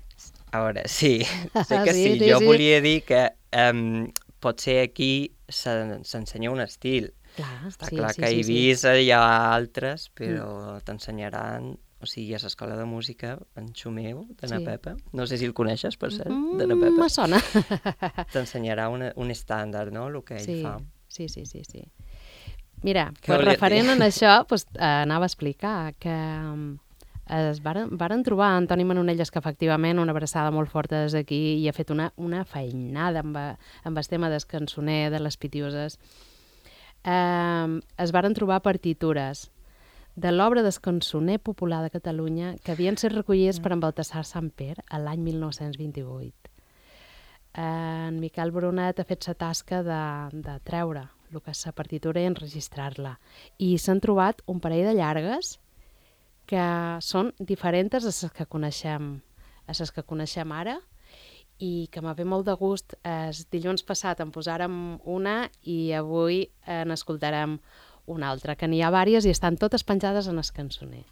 A veure, sí, sé que Sí, sí. sí, Jo sí. volia dir que um, potser aquí se- s'ensenya un estil. Clar, Està sí, clar sí, que a sí, sí. Eivissa hi ha altres, però t'ensenyaran... O sigui, a l'escola de música, en Xumeu, de na Sí. Pepa, no sé si el coneixes, per cert, Mm, de na Pepa. me sona. T'ensenyarà una, un estàndard, no?, el que ell Sí, fa. sí, sí, sí, sí. Mira, Què pues volia referent dir? en això, pues, eh, anava a explicar que mm, es varen, varen trobar Antoni Manonelles, que efectivament una abraçada molt forta des d'aquí i ha fet una, una feinada amb, eh, amb el tema del cançoner, de les pitiuses. Eh, es varen trobar partitures de l'obra del cançoner popular de Catalunya que havien set recollides per en Baltasar Samper a l'any mil nou-cents vint-i-vuit. En Miquel Brunet ha fet la tasca de, de treure el que és la partitura i enregistrar-la. I s'han trobat un parell de llargues que són diferents a les que coneixem, a les que coneixem ara, i que m'ha fet molt de gust. El dilluns passat en posàrem una i avui eh, n'escoltarem una altra, que n'hi ha vàries i estan totes penjades en el cançoner.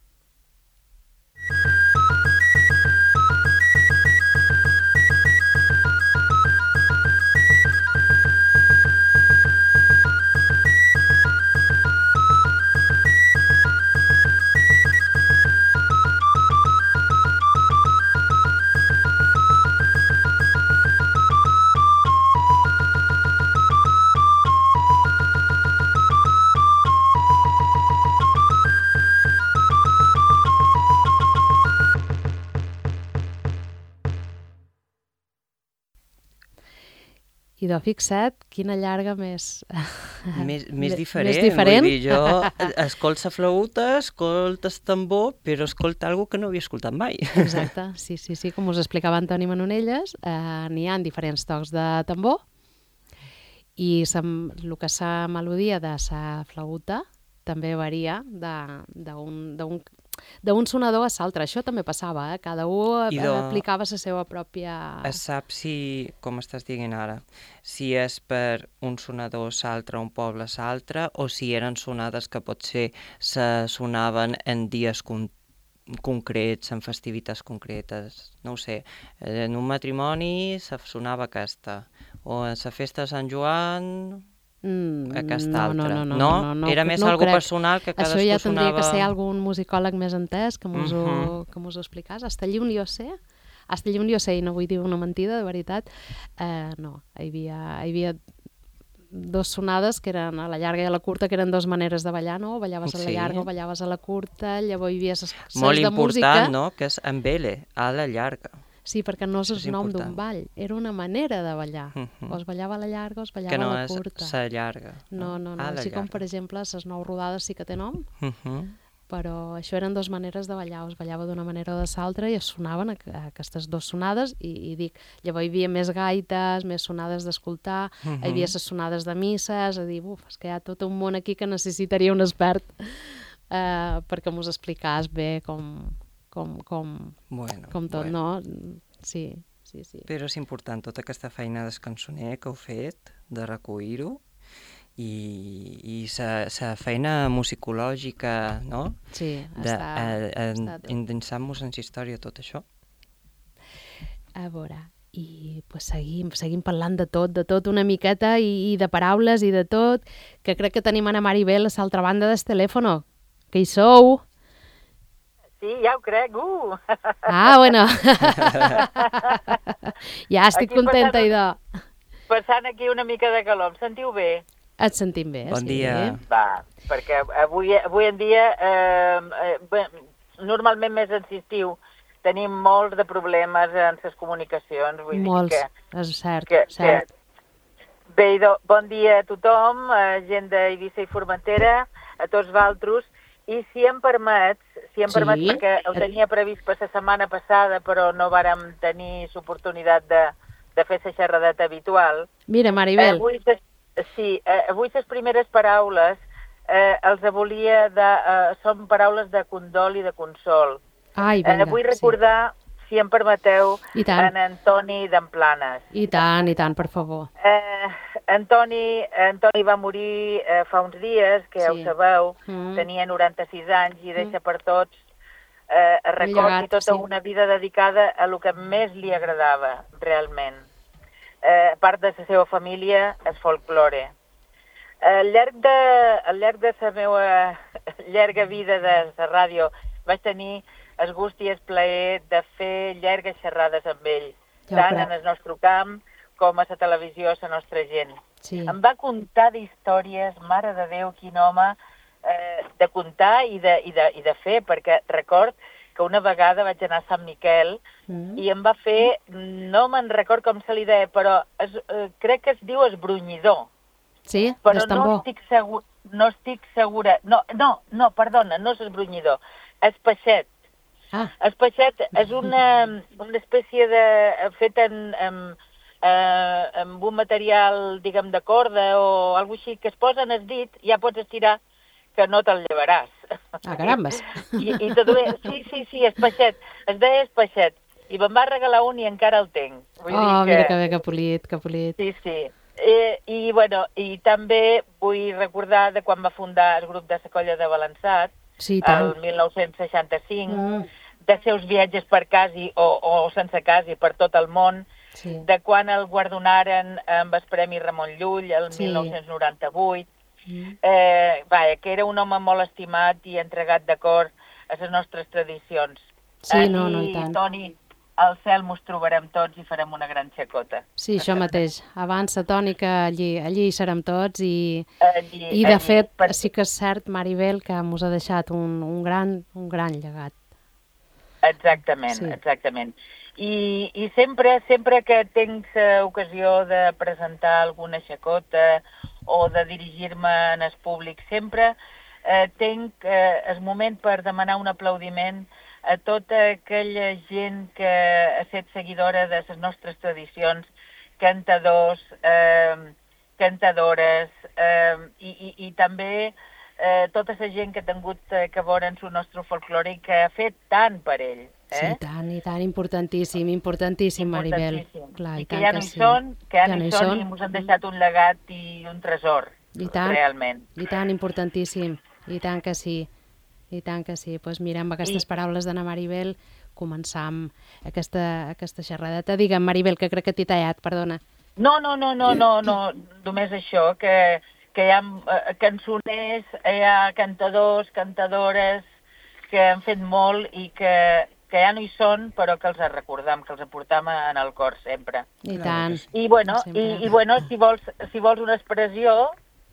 Idò, fixa't, quina llarga més... Més, més diferent. Més diferent. Vull dir, jo escolto la flauta, escolto el tambor, però escolto alguna que no havia escoltat mai. Exacte, sí, sí, sí, com us explicava Antoni Manonelles, eh, n'hi ha diferents tocs de tambor i sa, el que és la melodia de la flauta també varia d'un d'un sonador a l'altre. Això també passava, eh? Cada un I de- aplicava la seva pròpia... Es sap si, com estàs dient ara, si és per un sonador l'altre, un poble l'altre, o si eren sonades que potser se sonaven en dies con concrets, en festivitats concretes. No ho sé, en un matrimoni se sonava aquesta, o en la festa de Sant Joan... Mm, aquesta no, no, altra. no, no, No? no, no, Era més no ho algo crec. personal que cadascú Això ja tindria sonava... que ser algun musicòleg més entès que mos, ho, Mhm. que mos ho explicàs. Hasta allí on jo sé, hasta allí on jo sé, i no vull dir una mentida, de veritat, eh, no, hi havia, hi havia dos sonades que eren a la llarga i a la curta, que eren dues maneres de ballar, no? Ballaves a la Sí. llarga o ballaves a la curta, llavors hi havia ses, ses Molt de important, música. no?, que és amb L, a la llarga. Sí, perquè no és Això el és nom important. d'un ball, era una manera de ballar. Mhm. O es ballava a la llarga o es ballava Que no a la és curta. sa llarga. No, no, no. A la Així com, llarga. per exemple, les nou rodades sí que té nom, Mhm. però això eren dues maneres de ballar, o es ballava d'una manera o de l'altra i es sonaven a, a aquestes dues sonades i, i dic, llavors hi havia més gaites, més sonades d'escoltar, Mhm. hi havia les sonades de misses, a dir, uf, és que hi ha tot un món aquí que necessitaria un expert eh, perquè mos explicàs bé com, com, com, Bueno, com tot, bueno. no? Sí, sí, sí. Però és important tota aquesta feina del cançoner que heu fet, de recollir-ho, i, i sa, sa feina musicològica, no? Sí, de, està- eh, eh, està tot. Endensar-nos en història, tot això. A veure, i pues, seguim, seguim parlant de tot, de tot una miqueta, i, i de paraules i de tot, que crec que tenim Ana Maribel a l'altra banda del telèfon. Que hi sou? Sí, ja ho crec, uh! Ah, bueno. Ja estic Aquí contenta, passant- idò. Passant aquí una mica de calor, em sentiu bé? Et sentim bé, Bon sí. dia. Va, perquè avui, avui en dia, eh, eh, bé, normalment més en estiu, tenim molts de problemes en les comunicacions. Vull Molts, dir que, és cert, que, cert. que... Bé, idò, bon dia a tothom, a gent d'Eivissa i Formentera, a tots valtros, i si em permets, si em Sí. permets, perquè ho tenia previst per la setmana passada, però no vàrem tenir l'oportunitat de, de fer la xerradeta habitual. Mira, Maribel, Eh, avui, ses- sí, eh, avui les primeres paraules eh, els volia de... Eh, són paraules de condol i de consol. ai, vinga, eh, vull recordar, si em permeteu, I tant. en Antoni d'Emplanes. sí. I tant, i tant, per favor. Eh, Antoni, Antoni va morir eh, fa uns dies, que ja Sí. ho sabeu, Mm. tenia noranta-sis anys i deixa per tots eh, recordi llegat, tota sí. una vida dedicada a el que més li agradava, realment. Eh, a part de la seva família, el folklore. Al llarg de, al llarg de la meva llarga vida de la ràdio vaig tenir el gust i el plaer de fer llargues xerrades amb ell, Ja ho tant crec. en el nostre camp com a la televisió, a la nostra gent. Sí. Em va contar d'històries, mare de Déu, quin home, eh, de contar i de, i, de, i de fer, perquè record que una vegada vaig anar a Sant Miquel Mm. i em va fer, no me'n record com se li deia, però es, eh, crec que es diu esbrunyidor. Sí? Però D'estambó. no estic, segur, no estic segura... No, no, no, perdona, no és esbrunyidor, és peixet. Ah. El peixet és una, una espècie de... feta en, en, eh, amb un material, diguem, de corda o alguna així, que es posa en el dit, ja pots estirar, que no te'l llevaràs. Ah, carambes. I, i tot bé, sí, sí, sí, és peixet. Es deia peixet. I me'n va regalar un i encara el tinc. Vull Oh, dir que... mira que bé, que polit, que polit. Sí, sí. Eh, i, bueno, I també vull recordar de quan va fundar el grup de la Colla de Balançat, Sí, i tant. el mil nou-cents seixanta-cinc, Mm. de seus viatges per quasi o, o sense quasi per tot el món, Sí. de quan el guardonaren amb el Premi Ramon Llull, el Sí. mil nou-cents noranta-vuit. Mm. Eh, vaja, que era un home molt estimat i entregat d'acord a les nostres tradicions. Sí, no, no, i tant. I, Toni, al cel mos trobarem tots i farem una gran xacota. Sí, això mateix. Avança, Toni, que allí, allí hi serem tots i, Allí, i de allí, fet, per- sí que és cert, Maribel, que mos ha deixat un, un, gran, un gran llegat. Exactament, Sí. exactament. I, I sempre, sempre que tinc l'ocasió de presentar alguna xacota o de dirigir-me en el públic, sempre eh, tinc eh, el moment per demanar un aplaudiment a tota aquella gent que ha estat seguidora de les nostres tradicions, cantadors, eh, cantadores, eh, i, i, i també eh, tota la gent que ha tingut eh, que veure en el nostre folclore i que ha fet tant per ell. Eh? Sí, i tant, i tant, importantíssim, importantíssim, Maribel. Importantíssim. Clar, I i que tant ja que no hi sí. són, que ja, Ja no hi hi són són. i ens han deixat un legat i un tresor, I tant, realment. i tant, importantíssim, i tant que sí, i tant que sí. Doncs pues mira, amb aquestes I- paraules d'Anna Maribel començam aquesta, aquesta xerradeta. Digue'm, Maribel, que crec que t'he tallat, perdona. No, no, no, no, no, no, només això, que, que hi ha eh, cançoners, hi ha cantadors, cantadores que han fet molt i que, que ja no hi són, però que els recordam, que els aportam en el cor sempre. I tant. I bueno, Sempre. i, i bueno si, vols, si vols una expressió,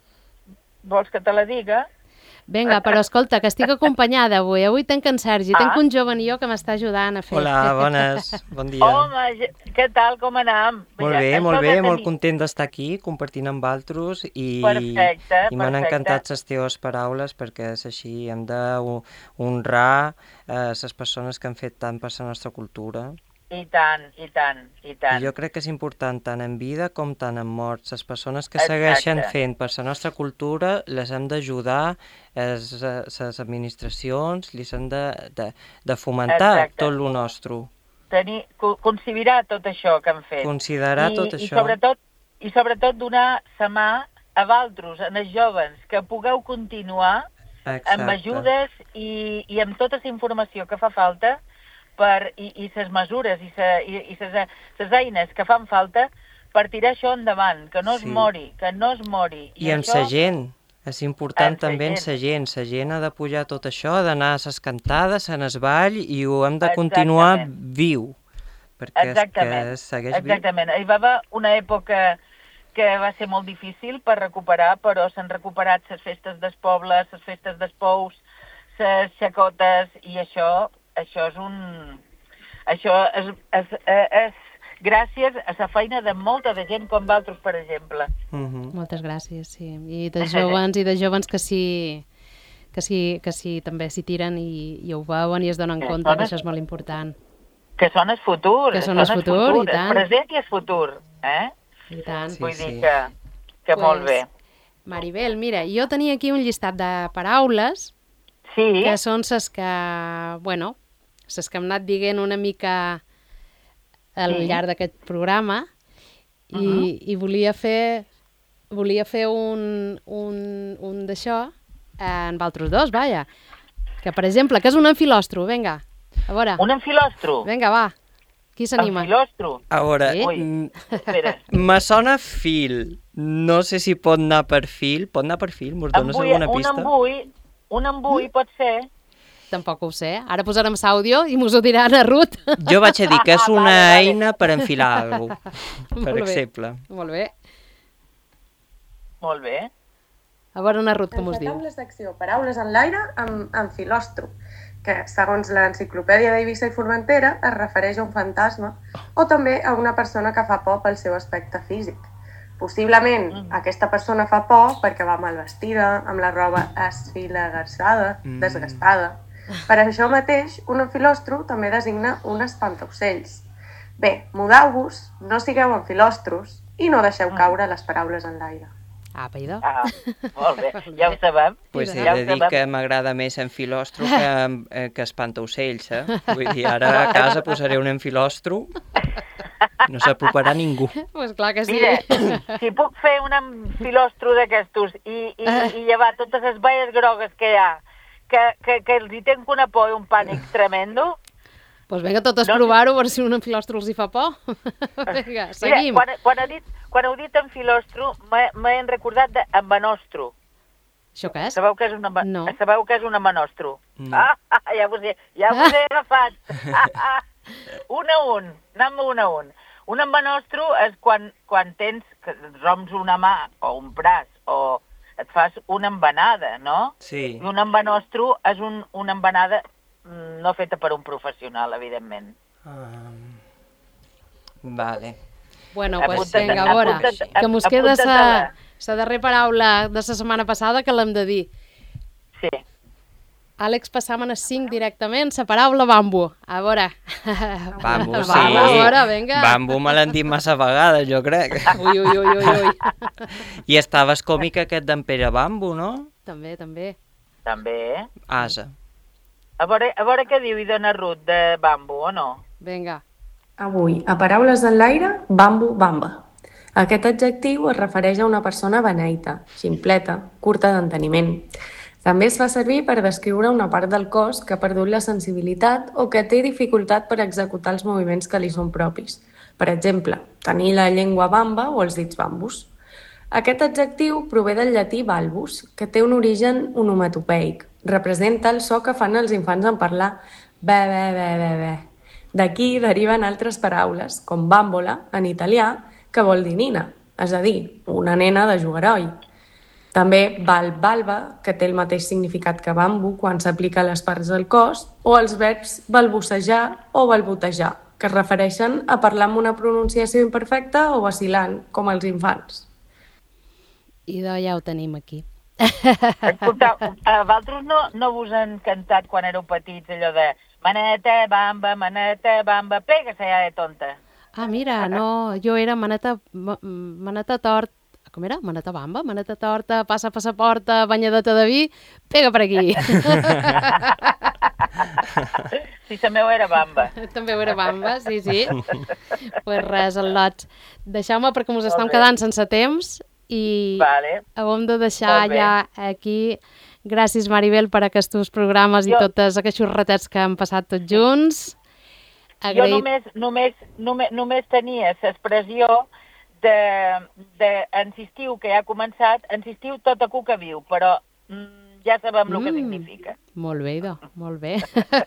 vols que te la diga? Vinga, però escolta, que estic acompanyada avui. Avui tenc en Sergi, Ah. tenc un jovenilló que m'està ajudant a fer. Hola, bones, bon dia. Home, ge- què tal, com anam? Molt Mira, bé, això molt de bé, tenir- molt content d'estar aquí, compartint amb altres i, Perfecte, i m'han perfecte. encantat les teves paraules perquè és així, hem d'honrar eh, les persones que han fet tant per la nostra cultura. I tant, i tant, i tant. I jo crec que és important tant en vida com tant en mort. Les persones que Exacte. segueixen fent per la nostra cultura les hem d'ajudar, les, les administracions, les hem de, de, de fomentar Exacte. tot el nostre. Tenir, co- considerar tot això que han fet. Considerar I, tot i això. Sobretot, I sobretot donar sa mà a valtros, a els joves, que pugueu continuar Exacte. amb ajudes i, i amb tota la informació que fa falta per, i, i les mesures i, sa, i, i ses, ses eines que fan falta per tirar això endavant, que no es Sí. mori, que no es mori. I amb sa gent, és important Amb sa també amb gent. sa gent, sa gent ha de pujar tot això, ha d'anar a ses cantades, en es ball, i ho hem de continuar Exactament. viu, perquè Exactament, és que segueix viu. exactament. Hi va haver una època que va ser molt difícil per recuperar, però s'han recuperat les festes dels pobles, les festes dels pous, les xacotes, i això, això és un... Això és, és, és gràcies a la feina de molta de gent com vosaltres, per exemple. Mhm. Moltes gràcies, sí. I de jovens i de jovens que sí, que sí, que sí també s'hi tiren i, i ho veuen i es donen Que compte són que es- això és molt important. Que són el futur. Que són el futur, i tant. El present i el futur, eh? I tant. Vull dir que, que Pues, molt bé. Maribel, mira, jo tenia aquí un llistat de paraules sí. que són ses que, bueno, ses que hem anat dient una mica al Sí. llarg d'aquest programa i, uh -huh. i volia fer volia fer un, un, un d'això eh, en altres dos, vaja. Que, per exemple, que és un enfilòstro, vinga, A veure. Un enfilostro? Vinga, va. Qui s'anima? Enfilostro? A veure, Sí? Ui, espera. me sona fil. No sé si pot anar per fil. Pot anar per fil? Mos dones Embull, alguna un pista? embull, un embull pot ser... Tampoc ho sé. Ara posarem l'àudio i mos ho dirà Anna Ruth. Jo vaig a dir que és una eina per enfilar alguna cosa, per Molt bé. exemple. Molt bé. Molt bé. A veure, Anna Ruth, com us diu? Encetem la secció Paraules en l'aire amb, amb filòstro, que, segons l'enciclopèdia d'Eivissa i Formentera, es refereix a un fantasma o també a una persona que fa por pel seu aspecte físic. Possiblement mm. aquesta persona fa por perquè va mal vestida, amb la roba esfilagarsada, mm. desgastada. Per això mateix, un enfilostro també designa un espantaocells. Bé, mudeu-vos, no sigueu enfilostros i no deixeu caure les paraules en l'aire. Ah, païdor. Ah, molt bé, ja ho sabem. Pues he ja de ho dir sabem. que m'agrada més enfilostro que, eh, que espantaocells, eh? Vull dir, ara a casa posaré un enfilostro, no s'aproparà ningú. Pues clar que sí. Mira, si puc fer un enfilostro d'aquestos i, i, i llevar totes les baies grogues que hi ha, que, que, que els hi tenc una por i un pànic tremendo... Doncs vinga, totes no, provar-ho, a veure si un enfilostro els hi fa por. Vinga, seguim. Mira, quan, quan, he dit, quan heu dit enfilostro, m'he recordat d'embanostro. Això què és? Sabeu què és un, emba... no. Sabeu què és un embanostro? No. Ah, ah, ja vos he, ja vos he agafat. Ah, ah. Un a un, anem un a un. Un embanostro és quan, quan tens, que et roms una mà o un braç o et fas una embanada, no? Sí. I un embanostro és un, una embanada no feta per un professional, evidentment. Um, vale. Bueno, doncs pues, vinga, a veure, que mos queda la darrera paraula de la setmana passada que l'hem de dir. Sí. Àlex, passam a les cinc directament, la paraula bambu. A veure. Bambu, sí. A veure, vinga. Bambu me l'han dit massa vegades, jo crec. Ui, ui, ui, ui, ui. I estaves còmic aquest d'en Pere Bambu, no? També, també. També. Asa. A veure, a veure què diu i dona Ruth de bambu, o no? Vinga. Avui, a Paraules en l'aire, bambu, bamba. Aquest adjectiu es refereix a una persona beneita, ximpleta, curta d'enteniment. També es fa servir per descriure una part del cos que ha perdut la sensibilitat o que té dificultat per executar els moviments que li són propis. Per exemple, tenir la llengua bamba o els dits bambus. Aquest adjectiu prové del llatí balbus, que té un origen onomatopeic. Representa el so que fan els infants en parlar be, be, be, be, be. D'aquí deriven altres paraules, com bàmbola, en italià, que vol dir nina, és a dir, una nena de jugaroi. També balb-balba, que té el mateix significat que bambu quan s'aplica a les parts del cos, o els verbs balbucejar o balbotejar, que es refereixen a parlar amb una pronunciació imperfecta o vacil·lant, com els infants. I doncs ja ho tenim aquí. Escoltau, a vosaltres no, no vos han cantat quan éreu petits allò de maneta, bamba, maneta, bamba, pega-se ja de tonta? Ah, mira, no, jo era maneta, maneta tort, com era? Maneta bamba, maneta torta, passa passaporta, banyadeta de vi, pega per aquí. Sí, la meva era bamba. També ho era bamba, sí, sí. Pues res, el lot. Deixeu-me perquè mos estem quedant sense temps i vale. Hem de deixar ja aquí. Gràcies, Maribel, per aquests programes jo... i totes aquests ratets que hem passat tots junts. Agraït... Jo només, només, només, només tenia l'expressió de, de insistiu que ja ha començat, insistiu tota cuca viu, però mm, ja sabem mm. el que significa. Molt bé, idò, molt bé.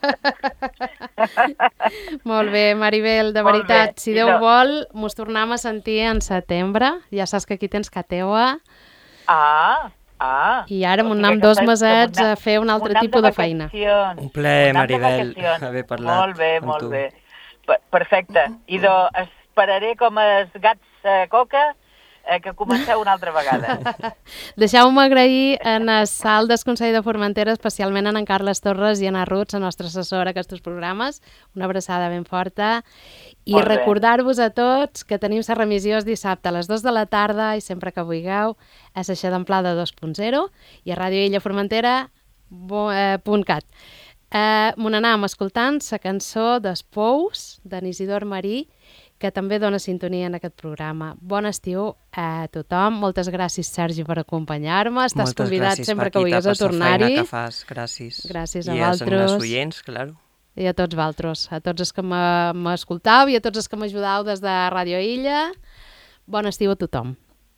Molt bé, Maribel, de molt veritat, bé. Si Déu no... vol, mos tornem a sentir en setembre. Ja saps que aquí tens Cateua. Ah, ah. I ara m'ho anem dos mesets a fer un altre tipus de, de feina. Un plaer, Maribel, haver parlat molt bé, amb molt tu. Bé. Perfecte. I do, esperaré com els gats eh, coca eh, que comenceu una altra vegada. Deixeu-me agrair en el salt del Consell de Formentera, especialment en en Carles Torres i en a Ruth, la nostra assessora a aquests programes. Una abraçada ben forta. I recordar-vos a tots que tenim la remissió el dissabte a les dues de la tarda i sempre que vulgueu a la d'Amplada dos punt zero i a ràdio illa formentera punt cat. Uh, M'ho anàvem escoltant la cançó d'Espous, d'en Isidor Marí, que també dona sintonia en aquest programa. Bon estiu a tothom. Moltes gràcies, Sergi, per acompanyar-me. Estàs Moltes convidat gràcies, sempre Paquita, que vulguis a tornar-hi. Moltes gràcies per la feina que fas. Gràcies. Gràcies a I vosaltres. I als oients, claro. I a tots vosaltres, a tots els que m'escoltau i a tots els que m'ajudau des de Ràdio Illa. Bon estiu a tothom.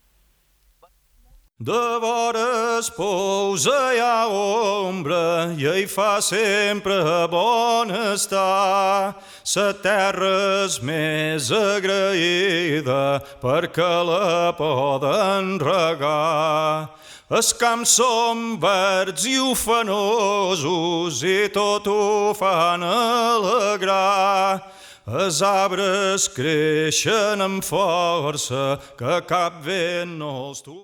De vores pousa hi ha ombra i hi fa sempre bon estar. La terra és més agraïda perquè la poden regar. Els camps són verds i ufanosos i tot ho fan alegrar. Els arbres creixen amb força que cap vent no els toca.